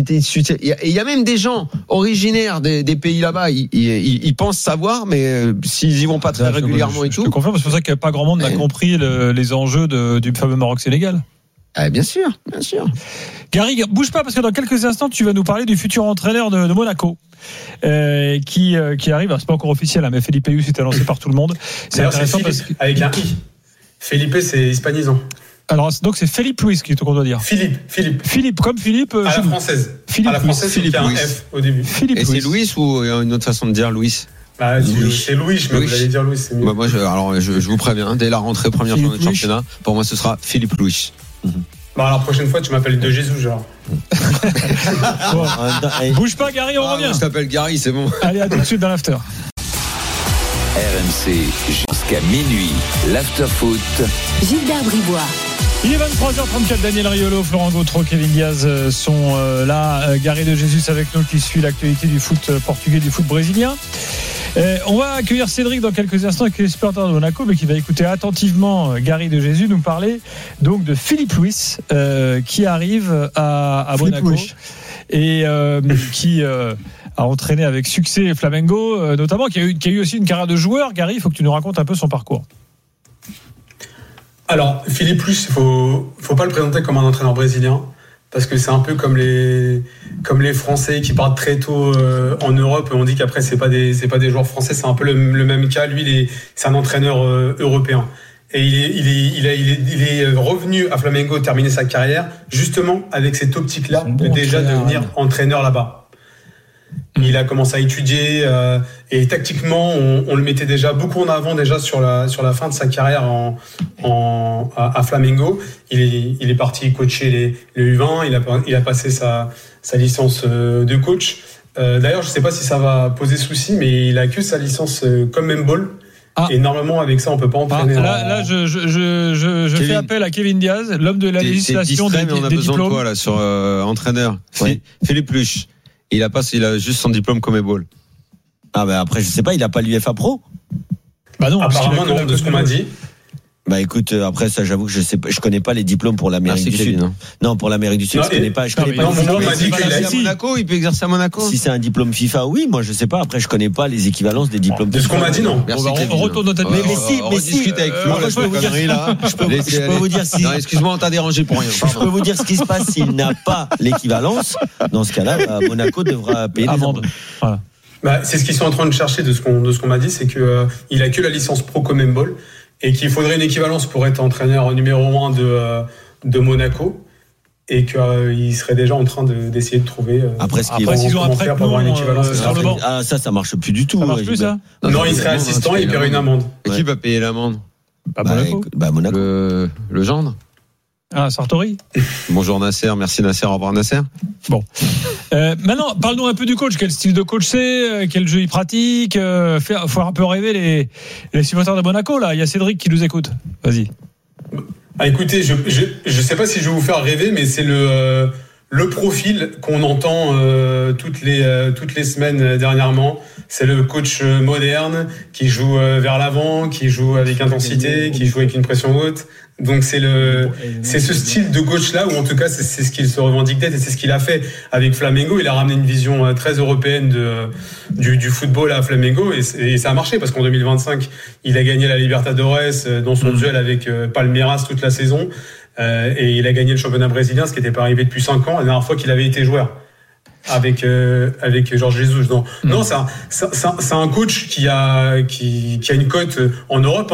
Il y a même des gens originaires des pays là-bas, ils pensent savoir, mais s'ils y vont pas très régulièrement et tout.
Je te confirme, c'est pour ça qu'il n'y a pas grand monde n'a compris les enjeux du fameux Maroc-Sénégal.
Bien sûr.
Gary, bouge pas, parce que dans quelques instants, tu vas nous parler du futur entraîneur de Monaco, qui arrive. Alors, c'est pas encore officiel, mais Felipe Luis est annoncé par tout le monde.
C'est intéressant parce que avec un i. Felipe, c'est hispanisant.
Alors, donc c'est Felipe Luis qu'on doit dire.
Philippe,
comme Philippe.
À la française.
Philippe.
À la française, c'est qu'il y a un F au début.
Et c'est Louis, ou une autre façon de dire Louis?
C'est Louis, mais vous allez dire Louis, c'est mieux.
Moi, je vous préviens, dès la rentrée première journée de championnat, pour moi, ce sera Philippe Louis.
Alors, la prochaine fois, tu m'appelles De Jésus, genre.
Bouge pas, Gary, on revient.
Je t'appelle Gary, c'est bon.
Allez, à tout de suite dans l'after.
RMC jusqu'à minuit, l'after-foot.
Gilbert Bribois.
Il est 23h34, Daniel Riolo, Florent Gautreau, Kevin Diaz sont là. Gary de Jesus avec nous, qui suit l'actualité du foot portugais, du foot brésilien. On va accueillir Cédric dans quelques instants, qui est supporter de Monaco, mais qui va écouter attentivement Gary de Jesus nous parler donc de Philippe Luis, qui arrive à Monaco et qui a entraîné avec succès Flamengo, notamment, qui a eu aussi une carrière de joueur. Gary, il faut que tu nous racontes un peu son parcours.
Alors, Philippe Luis, il faut pas le présenter comme un entraîneur brésilien, parce que c'est un peu comme les Français qui partent très tôt en Europe. On dit qu'après c'est pas des joueurs français. C'est un peu le même cas. Lui, c'est un entraîneur européen. Et il est revenu à Flamengo terminer sa carrière justement avec cette optique-là de déjà devenir entraîneur là-bas. Il a commencé à étudier et tactiquement on le mettait déjà beaucoup en avant déjà sur la fin de sa carrière à Flamengo. Il est parti coacher les U20. Il a passé sa licence de coach. D'ailleurs, je sais pas si ça va poser souci, mais il a que sa licence Conmebol. Et normalement, avec ça, on peut pas entraîner.
Là, je fais appel à Kevin Diaz, l'homme de la législation des diplômes.
On a besoin de quoi là sur entraîneur? Oui. Philippe Luche. Il a juste son diplôme Comebol.
Après, je sais pas, il a pas l'UEFA Pro?
Non. Apparemment, non, de ce qu'on m'a dit.
Écoute, après ça, j'avoue que je connais pas les diplômes pour l'Amérique du Sud. Non, pour l'Amérique du Sud, je connais pas.
On m'a dit qu'il a à Monaco, il peut exercer à Monaco.
Si c'est un diplôme FIFA, oui, moi je sais pas. Après, je connais pas les équivalences des diplômes.
De ce qu'on m'a dit, non.
On retourne notre
mais si.
Discute avec Flo,
je peux vous dire si.
Non, excuse-moi, on t'a dérangé pour rien.
Je peux vous dire ce qui se passe s'il n'a pas l'équivalence. Dans ce cas-là, Monaco devra payer des amendes.
Voilà. C'est ce qu'ils sont en train de chercher de ce qu'on m'a dit, c'est que il a que la licence Pro Comebol. Et qu'il faudrait une équivalence pour être entraîneur numéro 1 de Monaco, et qu'il serait déjà en train d'essayer de trouver.
Après,
s'ils ont un prêt pour avoir une équivalence sur le banc.
Ça marche plus du tout.
Ça marche plus, ça?
Non, il serait assistant et il paierait une amende.
Qui va payer l'amende?
Monaco.
Le gendre.
Sartori.
Bonjour Nasser, merci Nasser, au revoir Nasser.
Bon. Maintenant, parle-nous un peu du coach. Quel style de coach c'est? Quel jeu il pratique? Faut un peu rêver les supporters de Monaco, là. Il y a Cédric qui nous écoute. Vas-y.
Écoutez, je sais pas si je vais vous faire rêver, mais c'est le profil qu'on entend toutes les semaines dernièrement. C'est le coach moderne qui joue vers l'avant, qui joue avec intensité, qui joue avec une pression haute. Donc c'est ce style de coach là, ou en tout cas c'est ce qu'il se revendique d'être, et c'est ce qu'il a fait avec Flamengo. Il a ramené une vision très européenne du football à Flamengo, et ça a marché parce qu'en 2025 il a gagné la Libertadores dans son duel avec Palmeiras toute la saison, et il a gagné le championnat brésilien, ce qui n'était pas arrivé depuis 5 ans, la dernière fois qu'il avait été joueur avec Jorge Jesus. Non, c'est un coach qui a une cote en Europe.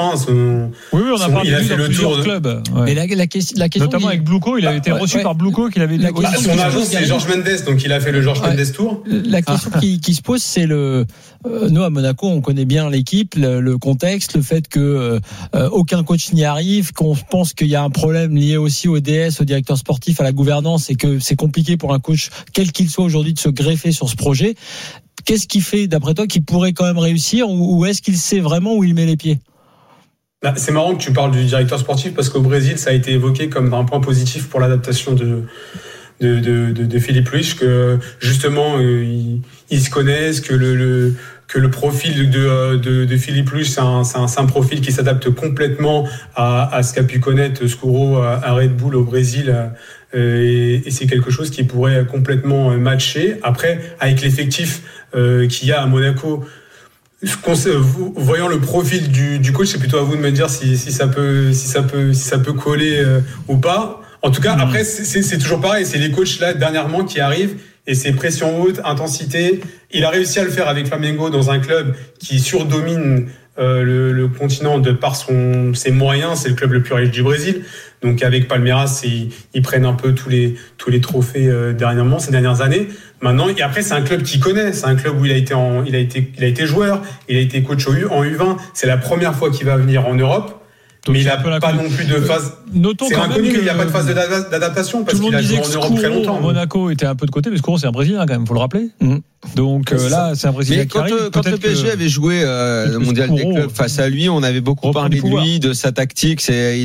On a parlé
il a fait le tour de
clubs. Ouais. Mais la question,
notamment avec Bluco, il avait été reçu par Bluco, qu'il avait
son agent c'est Jorge Mendes, donc il a fait le Jorge Mendes Tour.
La question qui se pose, c'est nous à Monaco, on connaît bien l'équipe, le contexte, le fait que aucun coach n'y arrive, qu'on pense qu'il y a un problème lié aussi au DS, au directeur sportif, à la gouvernance, et que c'est compliqué pour un coach quel qu'il soit aujourd'hui de se greffer sur ce projet. Qu'est-ce qui fait, d'après toi, qu'il pourrait quand même réussir, ou est-ce qu'il sait vraiment où il met les pieds?
C'est marrant que tu parles du directeur sportif, parce qu'au Brésil, ça a été évoqué comme un point positif pour l'adaptation de Philippe Luis, que justement ils se connaissent, que le profil de Philippe Luis, c'est un profil qui s'adapte complètement à ce qu'a pu connaître Scuro à Red Bull au Brésil, et c'est quelque chose qui pourrait complètement matcher. Après, avec l'effectif qu'il y a à Monaco, voyant le profil du coach, c'est plutôt à vous de me dire si ça peut coller ou pas. En tout cas, après, c'est toujours pareil. C'est les coachs là dernièrement qui arrivent, et c'est pression haute, intensité. Il a réussi à le faire avec Flamengo dans un club qui surdomine le continent de par ses moyens. C'est le club le plus riche du Brésil. Donc avec Palmeiras, ils prennent un peu tous les trophées dernièrement, ces dernières années. Maintenant, et après, c'est un club qu'il connaît. C'est un club où il a été joueur, il a été coach en U20. C'est la première fois qu'il va venir en Europe. Donc mais il n'a pas non plus de phase. C'est inconnu, il n'y a pas de phase d'adaptation parce qu'il a joué en Europe très longtemps.
Monaco était un peu de côté, mais Scuro c'est un Brésilien quand même, faut le rappeler. Donc là, c'est un Brésilien qui arrive.
Quand le PSG avait joué le mondial des clubs face à lui, on avait beaucoup parlé de lui, de sa tactique. C'est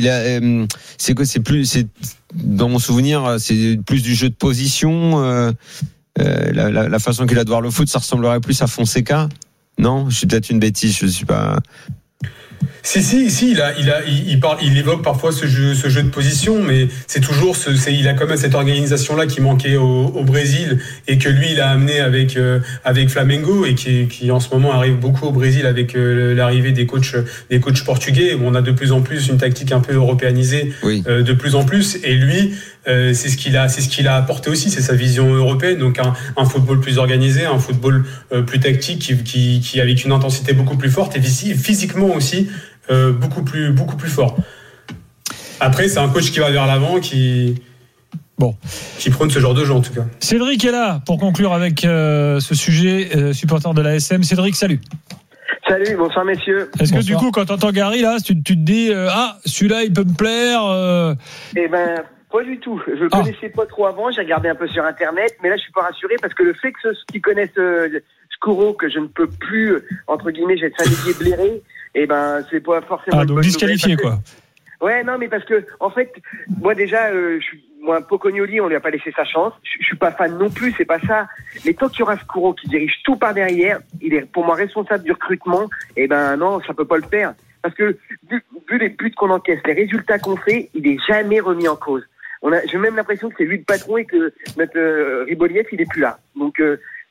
dans mon souvenir, c'est plus du jeu de position. La façon qu'il a de voir le foot, ça ressemblerait plus à Fonseca. Non, je suis peut-être une bêtise, je suis pas.
Si, il évoque parfois ce jeu de position, mais c'est toujours il a quand même cette organisation-là qui manquait au Brésil, et que lui il a amené avec Flamengo, et qui en ce moment arrive beaucoup au Brésil avec l'arrivée des coachs portugais, où on a de plus en plus une tactique un peu européanisée, de plus en plus, et lui c'est ce qu'il a apporté aussi, c'est sa vision européenne, donc un football plus organisé, un football plus tactique, qui avec une intensité beaucoup plus forte, et physiquement aussi beaucoup plus fort. Après, c'est un coach qui va vers l'avant, qui prône ce genre de jeu en tout cas.
Cédric est là pour conclure avec ce sujet, supporter de l'ASM. Cédric, salut.
Salut, bonsoir messieurs.
Est-ce que du coup, quand t'entends Gary là, tu te dis celui-là il peut me plaire
Eh ben, pas du tout. Je le connaissais pas trop avant. J'ai regardé un peu sur internet, mais là je suis pas rassuré parce que le fait que ceux qui connaissent Scuro, que je ne peux plus entre guillemets, j'ai familier blairer. et ben c'est pas forcément.
Ah, donc disqualifié quoi.
Ouais, non, mais parce que en fait, moi déjà, moi Pocognoli, on lui a pas laissé sa chance. Je suis pas fan non plus, c'est pas ça. Mais tant qu'il y aura Scuro qui dirige tout par derrière, il est pour moi responsable du recrutement. Et ben non, ça peut pas le faire parce que vu les buts qu'on encaisse, les résultats qu'on fait, il est jamais remis en cause. J'ai même l'impression que c'est lui le patron et que notre Ribolieff, il est plus là. Donc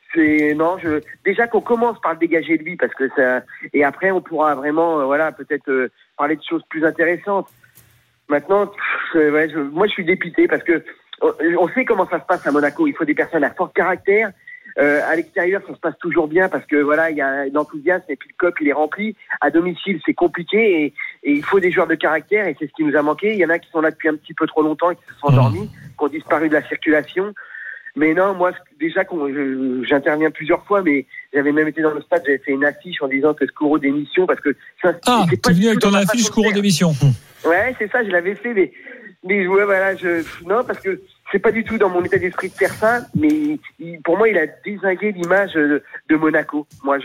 déjà qu'on commence par le dégager de lui parce que ça, et après on pourra vraiment peut-être parler de choses plus intéressantes. Maintenant, moi je suis dépité parce que on sait comment ça se passe à Monaco. Il faut des personnes à fort caractère. À l'extérieur, ça se passe toujours bien parce que il y a l'enthousiasme et puis le COP il est rempli. À domicile, c'est compliqué et il faut des joueurs de caractère et c'est ce qui nous a manqué. Il y en a qui sont là depuis un petit peu trop longtemps et qui se sont endormis, qui ont disparu de la circulation. Mais non, moi déjà j'interviens plusieurs fois, mais j'avais même été dans le stade, j'avais fait une affiche en disant que Scuro démission parce que ça.
Ah, t'es venu avec ton affiche Scuro démission.
Ouais, c'est ça, je l'avais fait, mais ouais, voilà, non parce que c'est pas du tout dans mon état d'esprit de faire ça, mais pour moi, il a dézingué l'image de Monaco. Moi,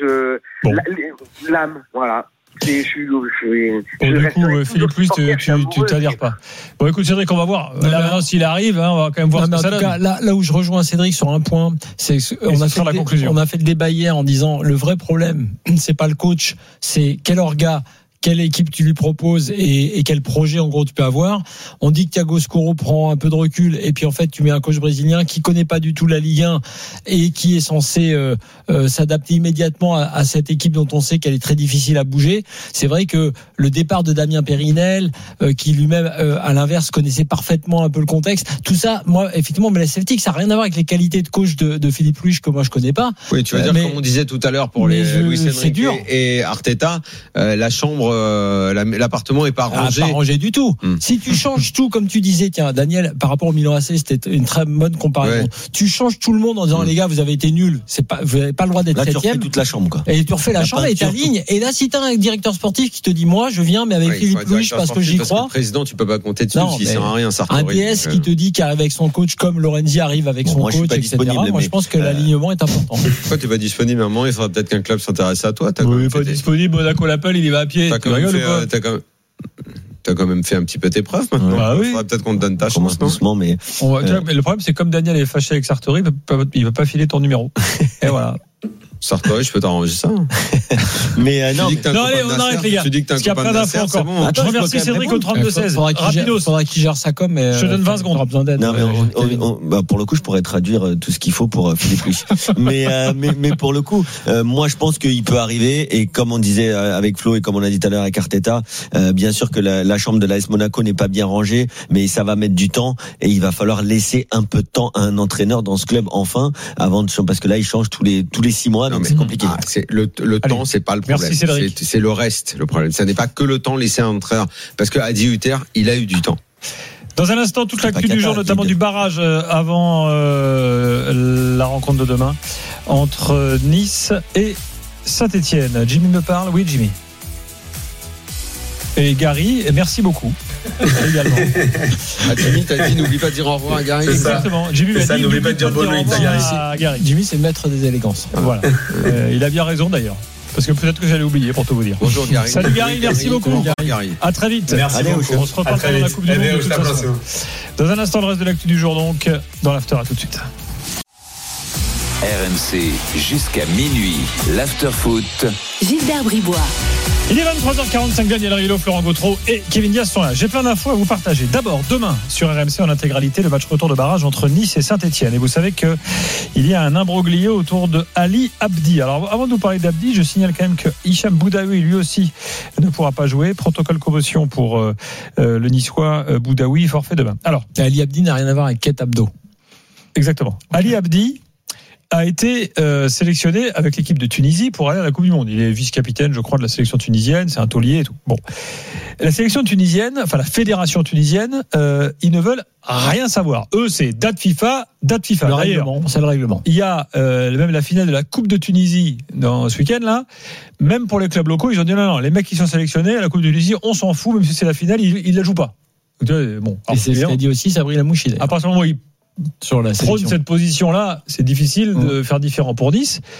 l'âme, voilà.
Du coup, Philippe Louis, tu t'adhères pas. Bon, écoute, Cédric, on va voir. Là, maintenant, s'il arrive, on va quand même voir ce que ça donne.
Là où je rejoins Cédric sur un point, c'est on a fait le débat hier en disant le vrai problème, c'est pas le coach, c'est quel orga, quelle équipe tu lui proposes et quel projet en gros tu peux avoir. On dit que Thiago Scuro prend un peu de recul et puis en fait tu mets un coach brésilien qui connaît pas du tout la Ligue 1 et qui est censé s'adapter immédiatement à cette équipe dont on sait qu'elle est très difficile à bouger. C'est vrai que le départ de Damien Périnel qui lui-même à l'inverse connaissait parfaitement un peu le contexte, tout ça moi effectivement mais la Celtic ça n'a rien à voir avec les qualités de coach de Philippe Louis que moi je connais pas.
Oui, tu vas dire comme on disait tout à l'heure pour les Luis Enrique et Arteta, la chambre l'appartement est pas rangé.
Pas rangé du tout. Si tu changes tout, comme tu disais, tiens, Daniel, par rapport au Milan AC, c'était une très bonne comparaison. Ouais. Tu changes tout le monde en disant les gars, vous avez été nuls, vous n'avez pas le droit d'être septième.
Tu refais toute la chambre, quoi.
Et tu refais la chambre et t'alignes. Et là, si t'as un directeur sportif qui te dit, moi, je viens, mais avec Philippe Louis parce que j'y crois.
Le président, tu peux pas compter dessus, il sert à rien.
Un DS qui te dit qu'il arrive avec son coach, comme Lorenzi arrive avec son coach, etc. Moi, je pense que l'alignement est important.
Pourquoi tu vas disponible à un moment, il faudra peut-être qu'un club s'intéresse à toi.
Oui, pas disponible. Monaco l'appelle, il y va à pied.
T'as quand même fait un petit peu tes preuves maintenant.
Bah oui.
Faudrait peut-être qu'on te donne ta chance,
doucement, mais
le problème c'est comme Daniel est fâché avec Sartori, il va pas filer ton numéro. Et voilà.
Sartori, je peux t'arranger ça.
Mais non, allez, on arrête les gars.
Tu dis que t'as un copain de Nasser, c'est bon.
Je remercie Cédric au 32-16.
Faudra qu'il gère ça comme.
Je te donne 20 secondes. On aura besoin d'aide.
Non, mais pour le coup, je pourrais traduire tout ce qu'il faut pour Philippe Louis. mais pour le coup, moi, je pense qu'il peut arriver. Et comme on disait avec Flo et comme on a dit tout à l'heure avec Arteta, bien sûr que la chambre de l'AS Monaco n'est pas bien rangée, mais ça va mettre du temps et il va falloir laisser un peu de temps à un entraîneur dans ce club enfin, parce que là, il change tous les 6 mois. Donc c'est compliqué.
Le temps, c'est pas le problème.
Merci,
c'est le reste, le problème. Ça n'est pas que le temps laissé à un entraîneur. Parce que Adi Hutter, il a eu du temps.
Dans un instant, toute l'actu du jour, notamment du barrage avant la rencontre de demain entre Nice et Saint-Etienne. Jimmy me parle. Oui, Jimmy. Et Gary, merci beaucoup. Également.
Jimmy, t'as dit n'oublie pas de dire au revoir à Gary.
Exactement. Jimmy m'a dit n'oublie pas de dire bonne nuit à Gary.
Jimmy, c'est maître des élégances.
Voilà. Il a bien raison d'ailleurs. Parce que peut-être que j'allais oublier pour tout vous dire.
Bonjour Gary.
Salut Gary, merci beaucoup.
Gary.
À très vite.
Merci beaucoup.
On se reparle dans la Coupe du Monde de toute façon. Dans un instant, le reste de l'actu du jour donc dans l'after. À tout de suite.
RMC jusqu'à minuit. L'after foot.
Gilbert Bribois.
Il est 23h45, Daniel Riolo, Florent Gautreau et Kevin Diaz sont là. J'ai plein d'infos à vous partager. D'abord, demain, sur RMC en intégralité, le match retour de barrage entre Nice et Saint-Etienne. Et vous savez qu'il y a un imbroglio autour de Ali Abdi. Alors, avant de vous parler d'Abdi, je signale quand même que Hicham Boudaoui, lui aussi, ne pourra pas jouer. Protocole commotion pour le Niçois Boudaoui, forfait demain. Alors,
Ali Abdi n'a rien à voir avec Ket Abdo.
Exactement. Ali Abdi a été sélectionné avec l'équipe de Tunisie pour aller à la Coupe du Monde. Il est vice-capitaine, je crois, de la sélection tunisienne. C'est un taulier et tout. Bon, la sélection tunisienne, enfin la fédération tunisienne, ils ne veulent rien savoir. Eux, c'est date FIFA.
Le règlement, c'est le règlement.
Il y a même la finale de la Coupe de Tunisie dans ce week-end là. Même pour les clubs locaux, ils ont dit non, les mecs qui sont sélectionnés à la Coupe de Tunisie, on s'en fout, même si c'est la finale, ils la jouent pas. Donc, bon,
et c'est ce qu'a dit aussi Sabri Lamouchi.
À partir du moment où prône cette position-là, c'est difficile de faire différent pour Nice.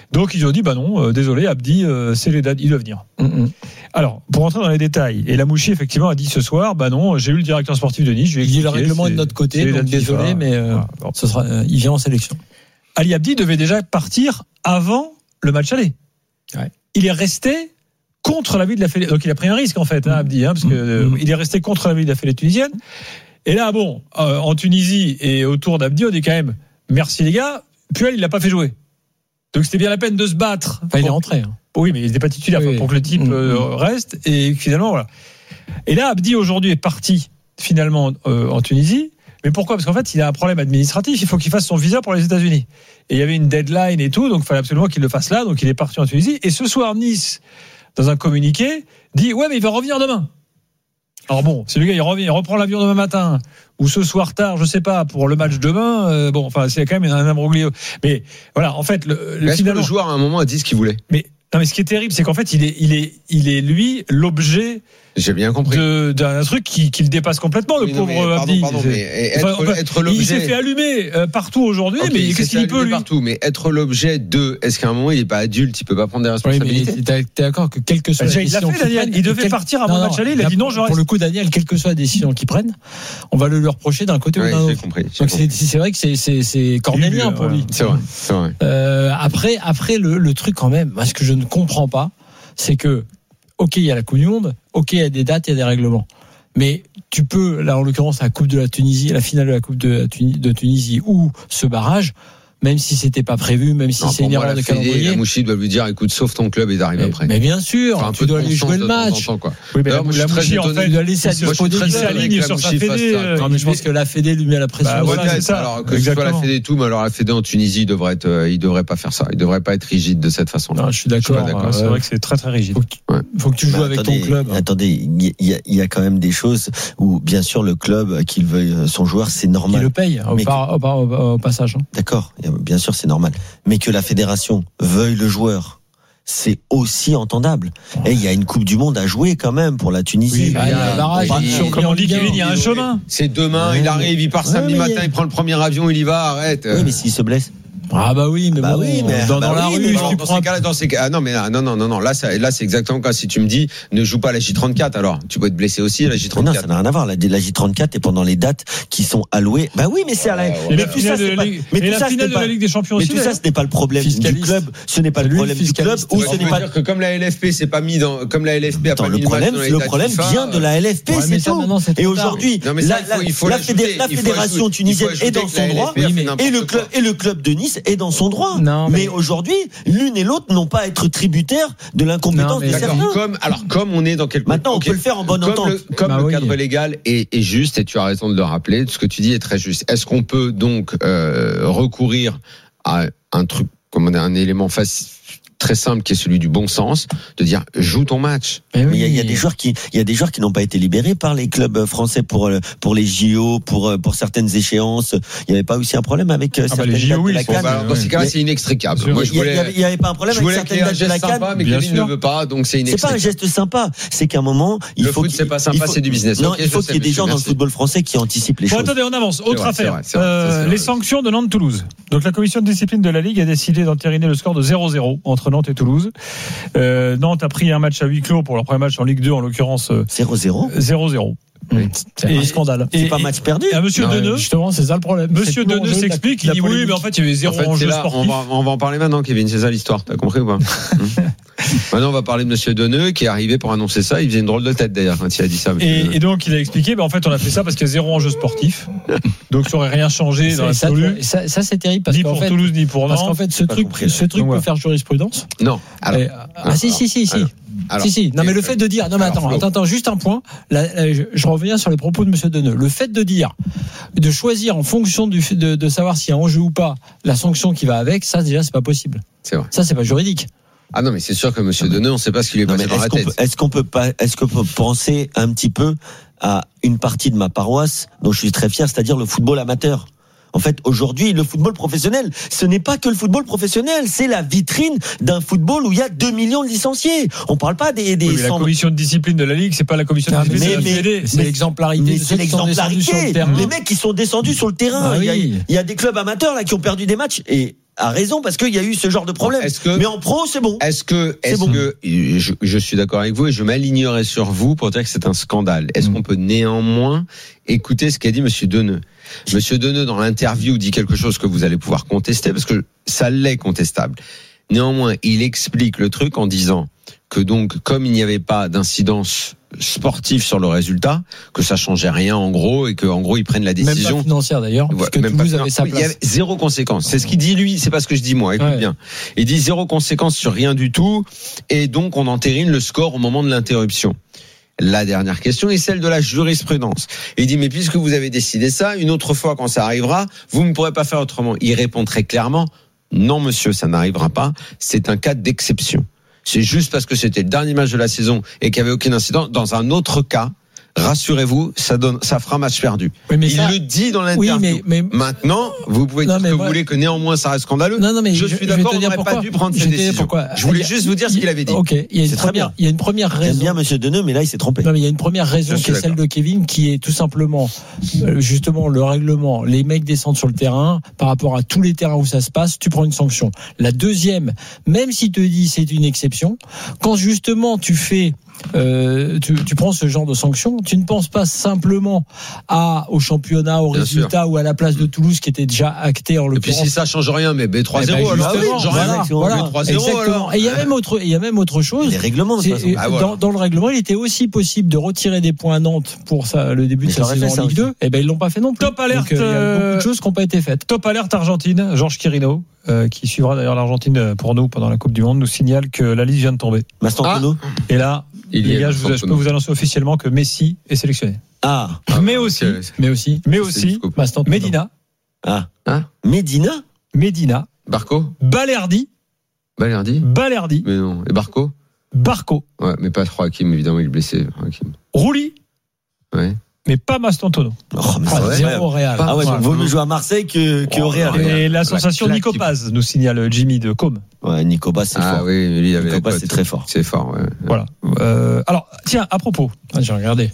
Donc ils ont dit non, désolé Abdi, c'est les dates, il doit venir. Alors pour rentrer dans les détails, et Lamouchi effectivement a dit ce soir, non, j'ai eu le directeur sportif de Nice, je lui ai expliqué,
le règlement est de notre côté, donc désolé, mais ce sera, il vient en sélection.
Ali Abdi devait déjà partir avant le match aller. Ouais. Il est resté contre l'avis de la Fédé. Donc il a pris un risque en fait, Abdi, parce que il est resté contre l'avis de la Fédé tunisienne. Et là, en Tunisie et autour d'Abdi, on dit quand même merci les gars. Puel, il l'a pas fait jouer. Donc c'était bien la peine de se battre.
Enfin, il est rentré.
Oui, mais il n'était pas titulaire pour que le type reste. Et finalement, voilà. Et là, Abdi aujourd'hui est parti finalement en Tunisie. Mais pourquoi ? Parce qu'en fait, il a un problème administratif. Il faut qu'il fasse son visa pour les États-Unis. Et il y avait une deadline et tout, donc il fallait absolument qu'il le fasse là. Donc il est parti en Tunisie. Et ce soir, Nice, dans un communiqué, dit ouais, mais il va revenir demain. Alors c'est le gars, il reprend l'avion demain matin ou ce soir tard, je sais pas, pour le match demain. C'est quand même un imbroglio. Mais voilà, en fait,
finalement, le joueur à un moment a dit ce qu'il voulait.
Mais ce qui est terrible, c'est qu'en fait, il est lui l'objet.
J'ai bien compris.
D'un truc qui le dépasse complètement, le pauvre Abdi.
Être l'objet.
Il s'est fait allumer partout aujourd'hui, mais qu'est-ce qu'il peut lui
partout, mais être l'objet de. Est-ce qu'à un moment il n'est pas adulte, il peut pas prendre des responsabilités?
Oui, mais t'es d'accord que quelle que soit la décision qu'il prenne,
il devait partir avant le match aller. Il a dit non, je reste.
Pour le coup, Daniel, quelle que soit la décision qu'il prenne, on va le lui reprocher d'un côté ou d'un autre. Donc c'est vrai que c'est cornélien pour lui.
C'est vrai.
Après le truc quand même, ce que je ne comprends pas, c'est que ok, il y a la Coupe du Monde, ok, il y a des dates, il y a des règlements. Mais tu peux, là en l'occurrence, la Coupe de la Tunisie, la finale de la Coupe de Tunisie ou ce barrage, même si c'était pas prévu, même si c'est une erreur de calendrier.
La Mouchi doit lui dire, écoute, sauve ton club et t'arrives après.
Mais bien sûr, tu dois aller jouer le match.
Oui, mais la Mouchi, en fait, doit laisser à disposition sa ligne sur sa Fédé.
Non, mais je pense que la Fédé lui met la pression.
C'est ça. Alors que ce soit la Fédé tout, mais alors la Fédé en Tunisie, il devrait pas faire ça. Il devrait pas être rigide de cette façon-là.
Je suis d'accord.
C'est vrai que c'est très très rigide.
Faut que tu joues avec ton club.
Attendez, il y a quand même des choses où, bien sûr, le club, qu'il veuille son joueur, c'est normal.
Il le paye au passage.
D'accord. Bien sûr, c'est normal. Mais que la fédération veuille le joueur, c'est aussi entendable. Et il y a une Coupe du Monde à jouer quand même pour la Tunisie.
Il y a un barrage.
Comme on dit, il y a un chemin.
C'est demain, il arrive, il part samedi matin, il prend le premier avion, il y va, arrête.
Oui, mais s'il se blesse.
Ah oui, mais dans la rue,
dans ces cas, non, là c'est exactement comme si tu me dis ne joue pas à la J34, alors tu peux être blessé aussi à la J34.
Non, ça n'a rien à voir. La J34 est pendant les dates qui sont allouées. Oui, mais c'est à la.
Mais tout ça, c'est la finale de la Ligue des Champions.
Mais tout ça, ce n'est pas le problème du club. Ce n'est pas le problème du club.
Ou ce n'est pas que comme la LFP c'est pas mis dans, comme la LFP a pas mis
le problème vient de la LFP, c'est tout. Et aujourd'hui, la fédération tunisienne est dans son droit et le club de Nice est dans son droit. Mais aujourd'hui, l'une et l'autre n'ont pas à être tributaires de l'incompétence de certains.
Comme on est dans quelque.
Maintenant, on peut le faire en bonne entente.
Comme le cadre légal est juste, et tu as raison de le rappeler, ce que tu dis est très juste. Est-ce qu'on peut donc recourir à un truc, un élément très simple qui est celui du bon sens, de dire joue ton match.
Mais il y a des joueurs qui n'ont pas été libérés par les clubs français pour les JO, pour certaines échéances. Il n'y avait pas aussi un problème avec certaines dates de la CAN.
Dans ces cas-là, c'est inextricable.
Il n'y avait pas un problème avec certaines dates de la CAN.
Mais Kevin ne veut pas, donc c'est inextricable.
C'est pas un geste sympa. C'est qu'à un moment,
le foot c'est pas sympa, c'est du business.
Non, il faut qu'il y ait des gens dans le football français qui anticipent les choses.
Attendez, on avance. Autre affaire. Les sanctions de Nantes-Toulouse. Donc la commission de discipline de la Ligue a décidé d'entériner le score de 0-0 entre Nantes et Toulouse. Nantes a pris un match à huis clos pour leur premier match en Ligue 2, en l'occurrence
0-0.
0-0.
C'est un scandale.
C'est pas match perdu.
Et Monsieur Deneux,
justement, c'est ça le problème.
Monsieur Deneux s'explique. Il dit oui, mais en fait, il y avait zéro enjeu sportif.
On va en parler maintenant, Kevin. C'est ça l'histoire. T'as compris ou pas? Maintenant, on va parler de Monsieur Deneux qui est arrivé pour annoncer ça. Il faisait une drôle de tête d'ailleurs quand il a dit ça.
Et donc, il a expliqué. En fait, on a fait ça parce qu'il y a zéro enjeu sportif. Donc, ça aurait rien changé dans l'absolu.
Ça, c'est terrible parce
ni pour Toulouse ni pour Nantes.
Parce qu'en fait, ce truc peut faire jurisprudence.
Non.
Si. Non, mais le fait de dire, attends, juste un point. Je reviens sur les propos de Monsieur Deneux. Le fait de dire, de choisir en fonction de savoir s'il y a enjeu ou pas la sanction qui va avec, ça déjà c'est pas possible.
C'est vrai.
Ça c'est pas juridique.
Ah non, mais c'est sûr que Monsieur Deneux, on ne sait pas ce qui lui est passé dans la tête.
Est-ce qu'on peut penser un petit peu à une partie de ma paroisse dont je suis très fier, c'est-à-dire le football amateur? En fait, aujourd'hui, le football professionnel, ce n'est pas que le football professionnel, c'est la vitrine d'un football où il y a 2 millions de licenciés. On parle pas des
la commission de discipline de la Ligue, c'est pas la commission de discipline de la Fédé.
C'est l'exemplarité.
C'est l'exemplarité. Les mecs qui sont descendus sur le terrain. Il y a des clubs amateurs là qui ont perdu des matchs et a raison parce qu'il y a eu ce genre de problème. Mais en pro, c'est bon.
Est-ce que je suis d'accord avec vous et je m'alignerai sur vous pour dire que c'est un scandale. Est-ce qu'on peut néanmoins écouter ce qu'a dit Monsieur Deneux? Monsieur Deneux, dans l'interview, dit quelque chose que vous allez pouvoir contester parce que ça l'est contestable. Néanmoins, il explique le truc en disant que donc, comme il n'y avait pas d'incidence sportive sur le résultat, que ça changeait rien en gros et que en gros ils prennent la décision.
Même pas financière d'ailleurs, parce que Toulouse avait sa place.
Il y avait zéro conséquence. C'est ce qu'il dit lui, c'est pas ce que je dis moi. Écoute bien. Il dit zéro conséquence sur rien du tout et donc on entérine le score au moment de l'interruption. La dernière question est celle de la jurisprudence. Il dit mais puisque vous avez décidé ça, une autre fois quand ça arrivera, vous ne pourrez pas faire autrement. Il répond très clairement non monsieur, ça n'arrivera pas. C'est un cas d'exception. C'est juste parce que c'était le dernier match de la saison et qu'il n'y avait aucun incident. Dans un autre cas, rassurez-vous, ça fera match perdu. Oui, il le dit dans l'interview. Oui, mais maintenant, vous pouvez dire que vous voulez que néanmoins ça reste scandaleux.
Non, mais
je suis d'accord, on n'aurait pas dû prendre cette décision. Je voulais juste vous dire ce qu'il avait dit.
Ok, il y a une première raison.
J'aime bien Monsieur Deneux, mais là il s'est trompé.
Non, mais il y a une première raison qui est celle de Kevin, qui est tout simplement justement le règlement. Les mecs descendent sur le terrain par rapport à tous les terrains où ça se passe, tu prends une sanction. La deuxième, même si te dis c'est une exception, quand justement tu fais tu prends ce genre de sanctions, tu ne penses pas simplement au championnat, au résultat ou à la place de Toulouse qui était déjà acté en l'occurrence.
Et puis si ça change rien, mais 3-0
alors. Voilà.
3-0 alors.
Et il y a même autre chose.
Les règlements de toute façon.
Dans le règlement, il était aussi possible de retirer des points à Nantes pour le début de sa saison en Ligue 2. Et ben ils l'ont pas fait non plus.
Top alerte.
Il y a beaucoup de choses qui n'ont pas été faites.
Top alerte Argentine. Georges Quirino, qui suivra d'ailleurs l'Argentine pour nous pendant la Coupe du Monde, nous signale que la liste vient de tomber. Et là, les gars, je peux vous annoncer officiellement que Messi est sélectionné. Mais aussi, Medina. Medina.
Barco.
Balerdi.
Mais non. Et Barco. Ouais, mais pas Joachim, évidemment, il est blessé.
Rouli.
Ouais.
Mais pas Mastantuono.
Zéro au Real.
Donc vaut mieux jouer à Marseille qu'au Real.
Et la sensation Nico Paz, nous signale Jimmy de Com.
Ouais, Nico Paz, c'est fort.
Oui, lui, il avait
Nico Paz, c'est très fort.
C'est fort, ouais.
Voilà. Alors, tiens, à propos, j'ai regardé.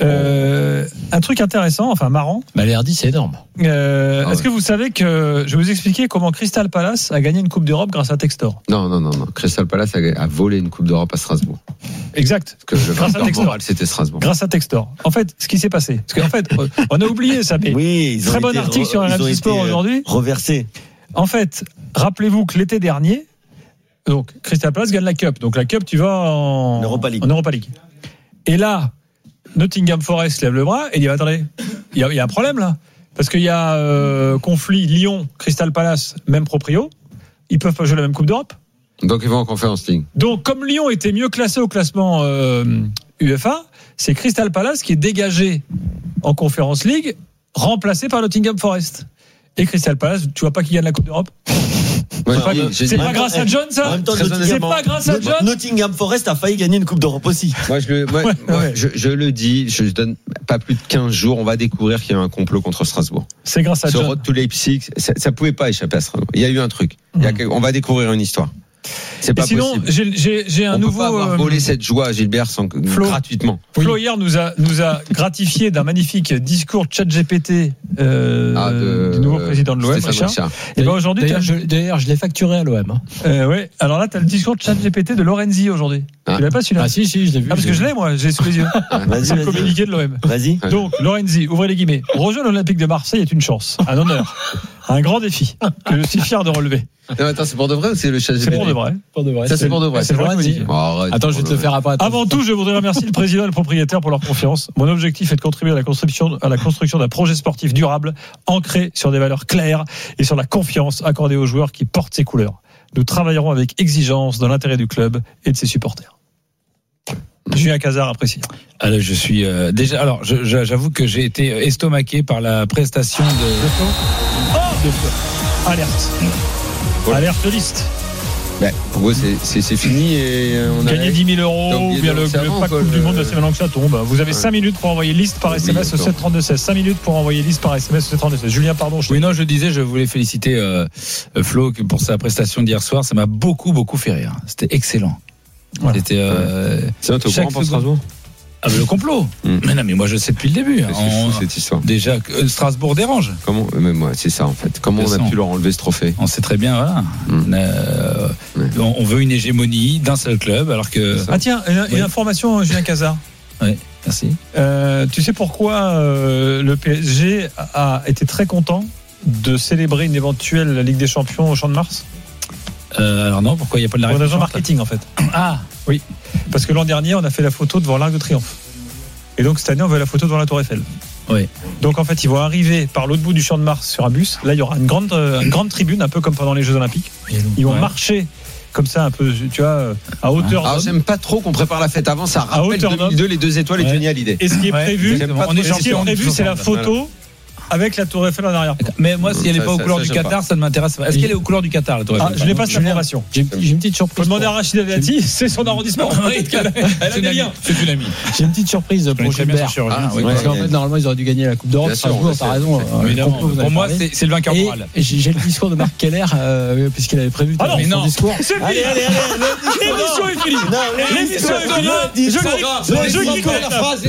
Un truc intéressant, enfin marrant.
Balerdi, c'est énorme.
Est-ce que vous savez que je vais vous expliquer comment Crystal Palace a gagné une Coupe d'Europe grâce à Textor?
Non. Crystal Palace a volé une Coupe d'Europe à Strasbourg.
Exact.
Grâce à Textor. C'était Strasbourg.
Grâce à Textor. En fait, ce qui s'est passé, parce qu'en fait, on a oublié ça, mais très bon article sur RMC Sport aujourd'hui.
Reversé.
En fait, rappelez-vous que l'été dernier, donc Crystal Palace gagne la Cup. Donc la Cup, tu vas en Europa League. Et là, Nottingham Forest lève le bras et dit attendez, il y a un problème là, parce qu'il y a conflit Lyon, Crystal Palace, même proprio, ils peuvent pas jouer la même Coupe d'Europe.
Donc ils vont en Conference League.
Donc comme Lyon était mieux classé au classement UEFA, c'est Crystal Palace qui est dégagé en Conference League, remplacé par Nottingham Forest. Et Crystal Palace, tu vois pas qui gagne la Coupe d'Europe? C'est pas grâce à John ça. C'est pas grâce à John.
Nottingham Forest a failli gagner une Coupe d'Europe aussi.
Moi je le dis, je donne pas plus de 15 jours, on va découvrir qu'il y a un complot contre Strasbourg.
C'est grâce à John.
Ce road to Leipzig, ça pouvait pas échapper à Strasbourg. Il y a eu un truc. On va découvrir une histoire. C'est pas
sinon,
possible.
j'ai un nouveau.
On peut pas avoir volé cette joie à Gilbert gratuitement.
Flo hier nous a gratifié d'un magnifique discours ChatGPT du nouveau président de l'OM. Et ben aujourd'hui,
d'ailleurs, je l'ai facturé à l'OM.
Ouais. Alors là, t'as le discours de ChatGPT de Lorenzi aujourd'hui. Tu l'as pas celui-là?
Si, je l'ai vu.
Parce que je l'ai moi, j'ai sous les yeux. C'est le communiqué de l'OM.
Vas-y.
Donc Lorenzi, ouvrez les guillemets. Rejoindre l'Olympique de Marseille est une chance, un honneur, un grand défi que je suis fier de relever.
Non, attends, c'est pour de vrai ou c'est le ChatGPT?
C'est pour de vrai.
Ça, c'est pour de vrai.
C'est vrai.
Attends, je vais te le faire après.
Avant tout, je voudrais remercier le président et le propriétaire pour leur confiance. Mon objectif est de contribuer à la construction d'un projet sportif durable, ancré sur des valeurs claires et sur la confiance accordée aux joueurs qui portent ses couleurs. Nous travaillerons avec exigence dans l'intérêt du club et de ses supporters. Julien Cazard apprécie.
Alors, je suis déjà. Alors, j'avoue que j'ai été estomaqué par la prestation de.
Alerte. Alerte liste.
Pour vous, c'est fini et on a
gagné 10 000 euros ou bien le pack Coupe du Monde de la semaine que ça tombe. Vous avez 5 minutes pour envoyer liste par SMS au 732-16. 5 minutes pour envoyer liste par SMS au 732-16. Julien, pardon.
Je disais, je voulais féliciter Flo pour sa prestation d'hier soir. Ça m'a beaucoup fait rire. C'était excellent.
Voilà. C'était. C'est au courant pour Strasbourg?
le complot. Mais non, mais moi je sais depuis le début.
Cette histoire.
Déjà, Strasbourg dérange.
Comment mais moi, c'est ça en fait. Comment on a pu leur enlever ce trophée?
On sait très bien, voilà. On veut une hégémonie d'un seul club, alors que.
Ah tiens, une information, Julien Cazard.
Oui, merci.
Tu sais pourquoi le PSG a été très content de célébrer une éventuelle Ligue des Champions au Champ de Mars?
Alors non, pourquoi il n'y a pas de la
raison marketing en fait.
Ah
oui, parce que l'an dernier on a fait la photo devant l'Arc de Triomphe. Et donc cette année on veut la photo devant la Tour Eiffel.
Oui.
Donc en fait ils vont arriver par l'autre bout du Champ de Mars sur un bus. Là il y aura une grande tribune, un peu comme pendant les Jeux Olympiques. Ils vont marcher comme ça un peu, tu vois, à hauteur.
Alors j'aime pas trop qu'on prépare la fête avant, ça rappelle 2002 les 2 étoiles et Johnny Hallyday.
Et ce qui est prévu, c'est la photo avec la Tour Eiffel en arrière.
Mais moi, si elle n'est pas aux couleurs du Qatar, ça ne m'intéresse pas. Est-ce qu'elle est aux couleurs du Qatar, la Tour Eiffel?
Je n'ai pas cette information.
J'ai une petite surprise.
Faut demander à Rachida Dati, c'est son arrondissement. Elle a des liens.
C'est une amie.
J'ai une petite surprise pour Gilbert. Parce qu'en fait, normalement, ils auraient dû gagner la Coupe d'Europe. T'as raison.
Pour moi, c'est le vainqueur moral.
J'ai le discours de Marc Keller, puisqu'il avait prévu son discours.
C'est fini. L'émission est finie. L'émission est finie. Je quitte la phrase.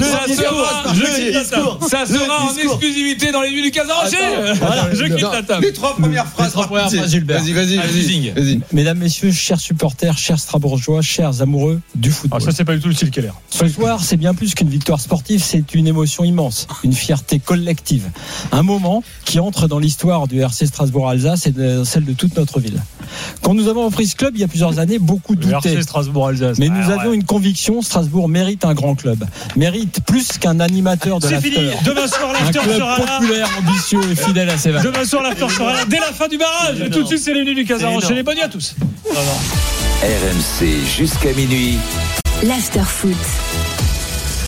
Ça sera en exclusivité dans les nuits du Casarocher. Je quitte la table.
Les 3 premières phrases,
Gilbert.
Vas-y.
Mesdames, messieurs, chers supporters, chers Strasbourgeois, chers amoureux du football.
Ça, c'est pas du tout le style Keller.
Ce soir, c'est bien plus qu'une victoire sportive, c'est une émotion immense, une fierté collective. Un moment qui entre dans l'histoire du RC Strasbourg-Alsace et de celle de toute notre ville. Quand nous avons repris ce club il y a plusieurs années, beaucoup doutaient.
RC Strasbourg-Alsace.
Mais nous avions une conviction, Strasbourg mérite un grand club. Mérite plus qu'un animateur de l'after.
C'est fini. Demain soir, l'after sera là.
Populaire, ambitieux et fidèle à ses valeurs.
Demain soir, l'after sera là dès la fin du barrage. Et tout de suite, c'est les nuits du Casarocher. Les bonnes nuits à tous.
RMC jusqu'à minuit.
L'after foot.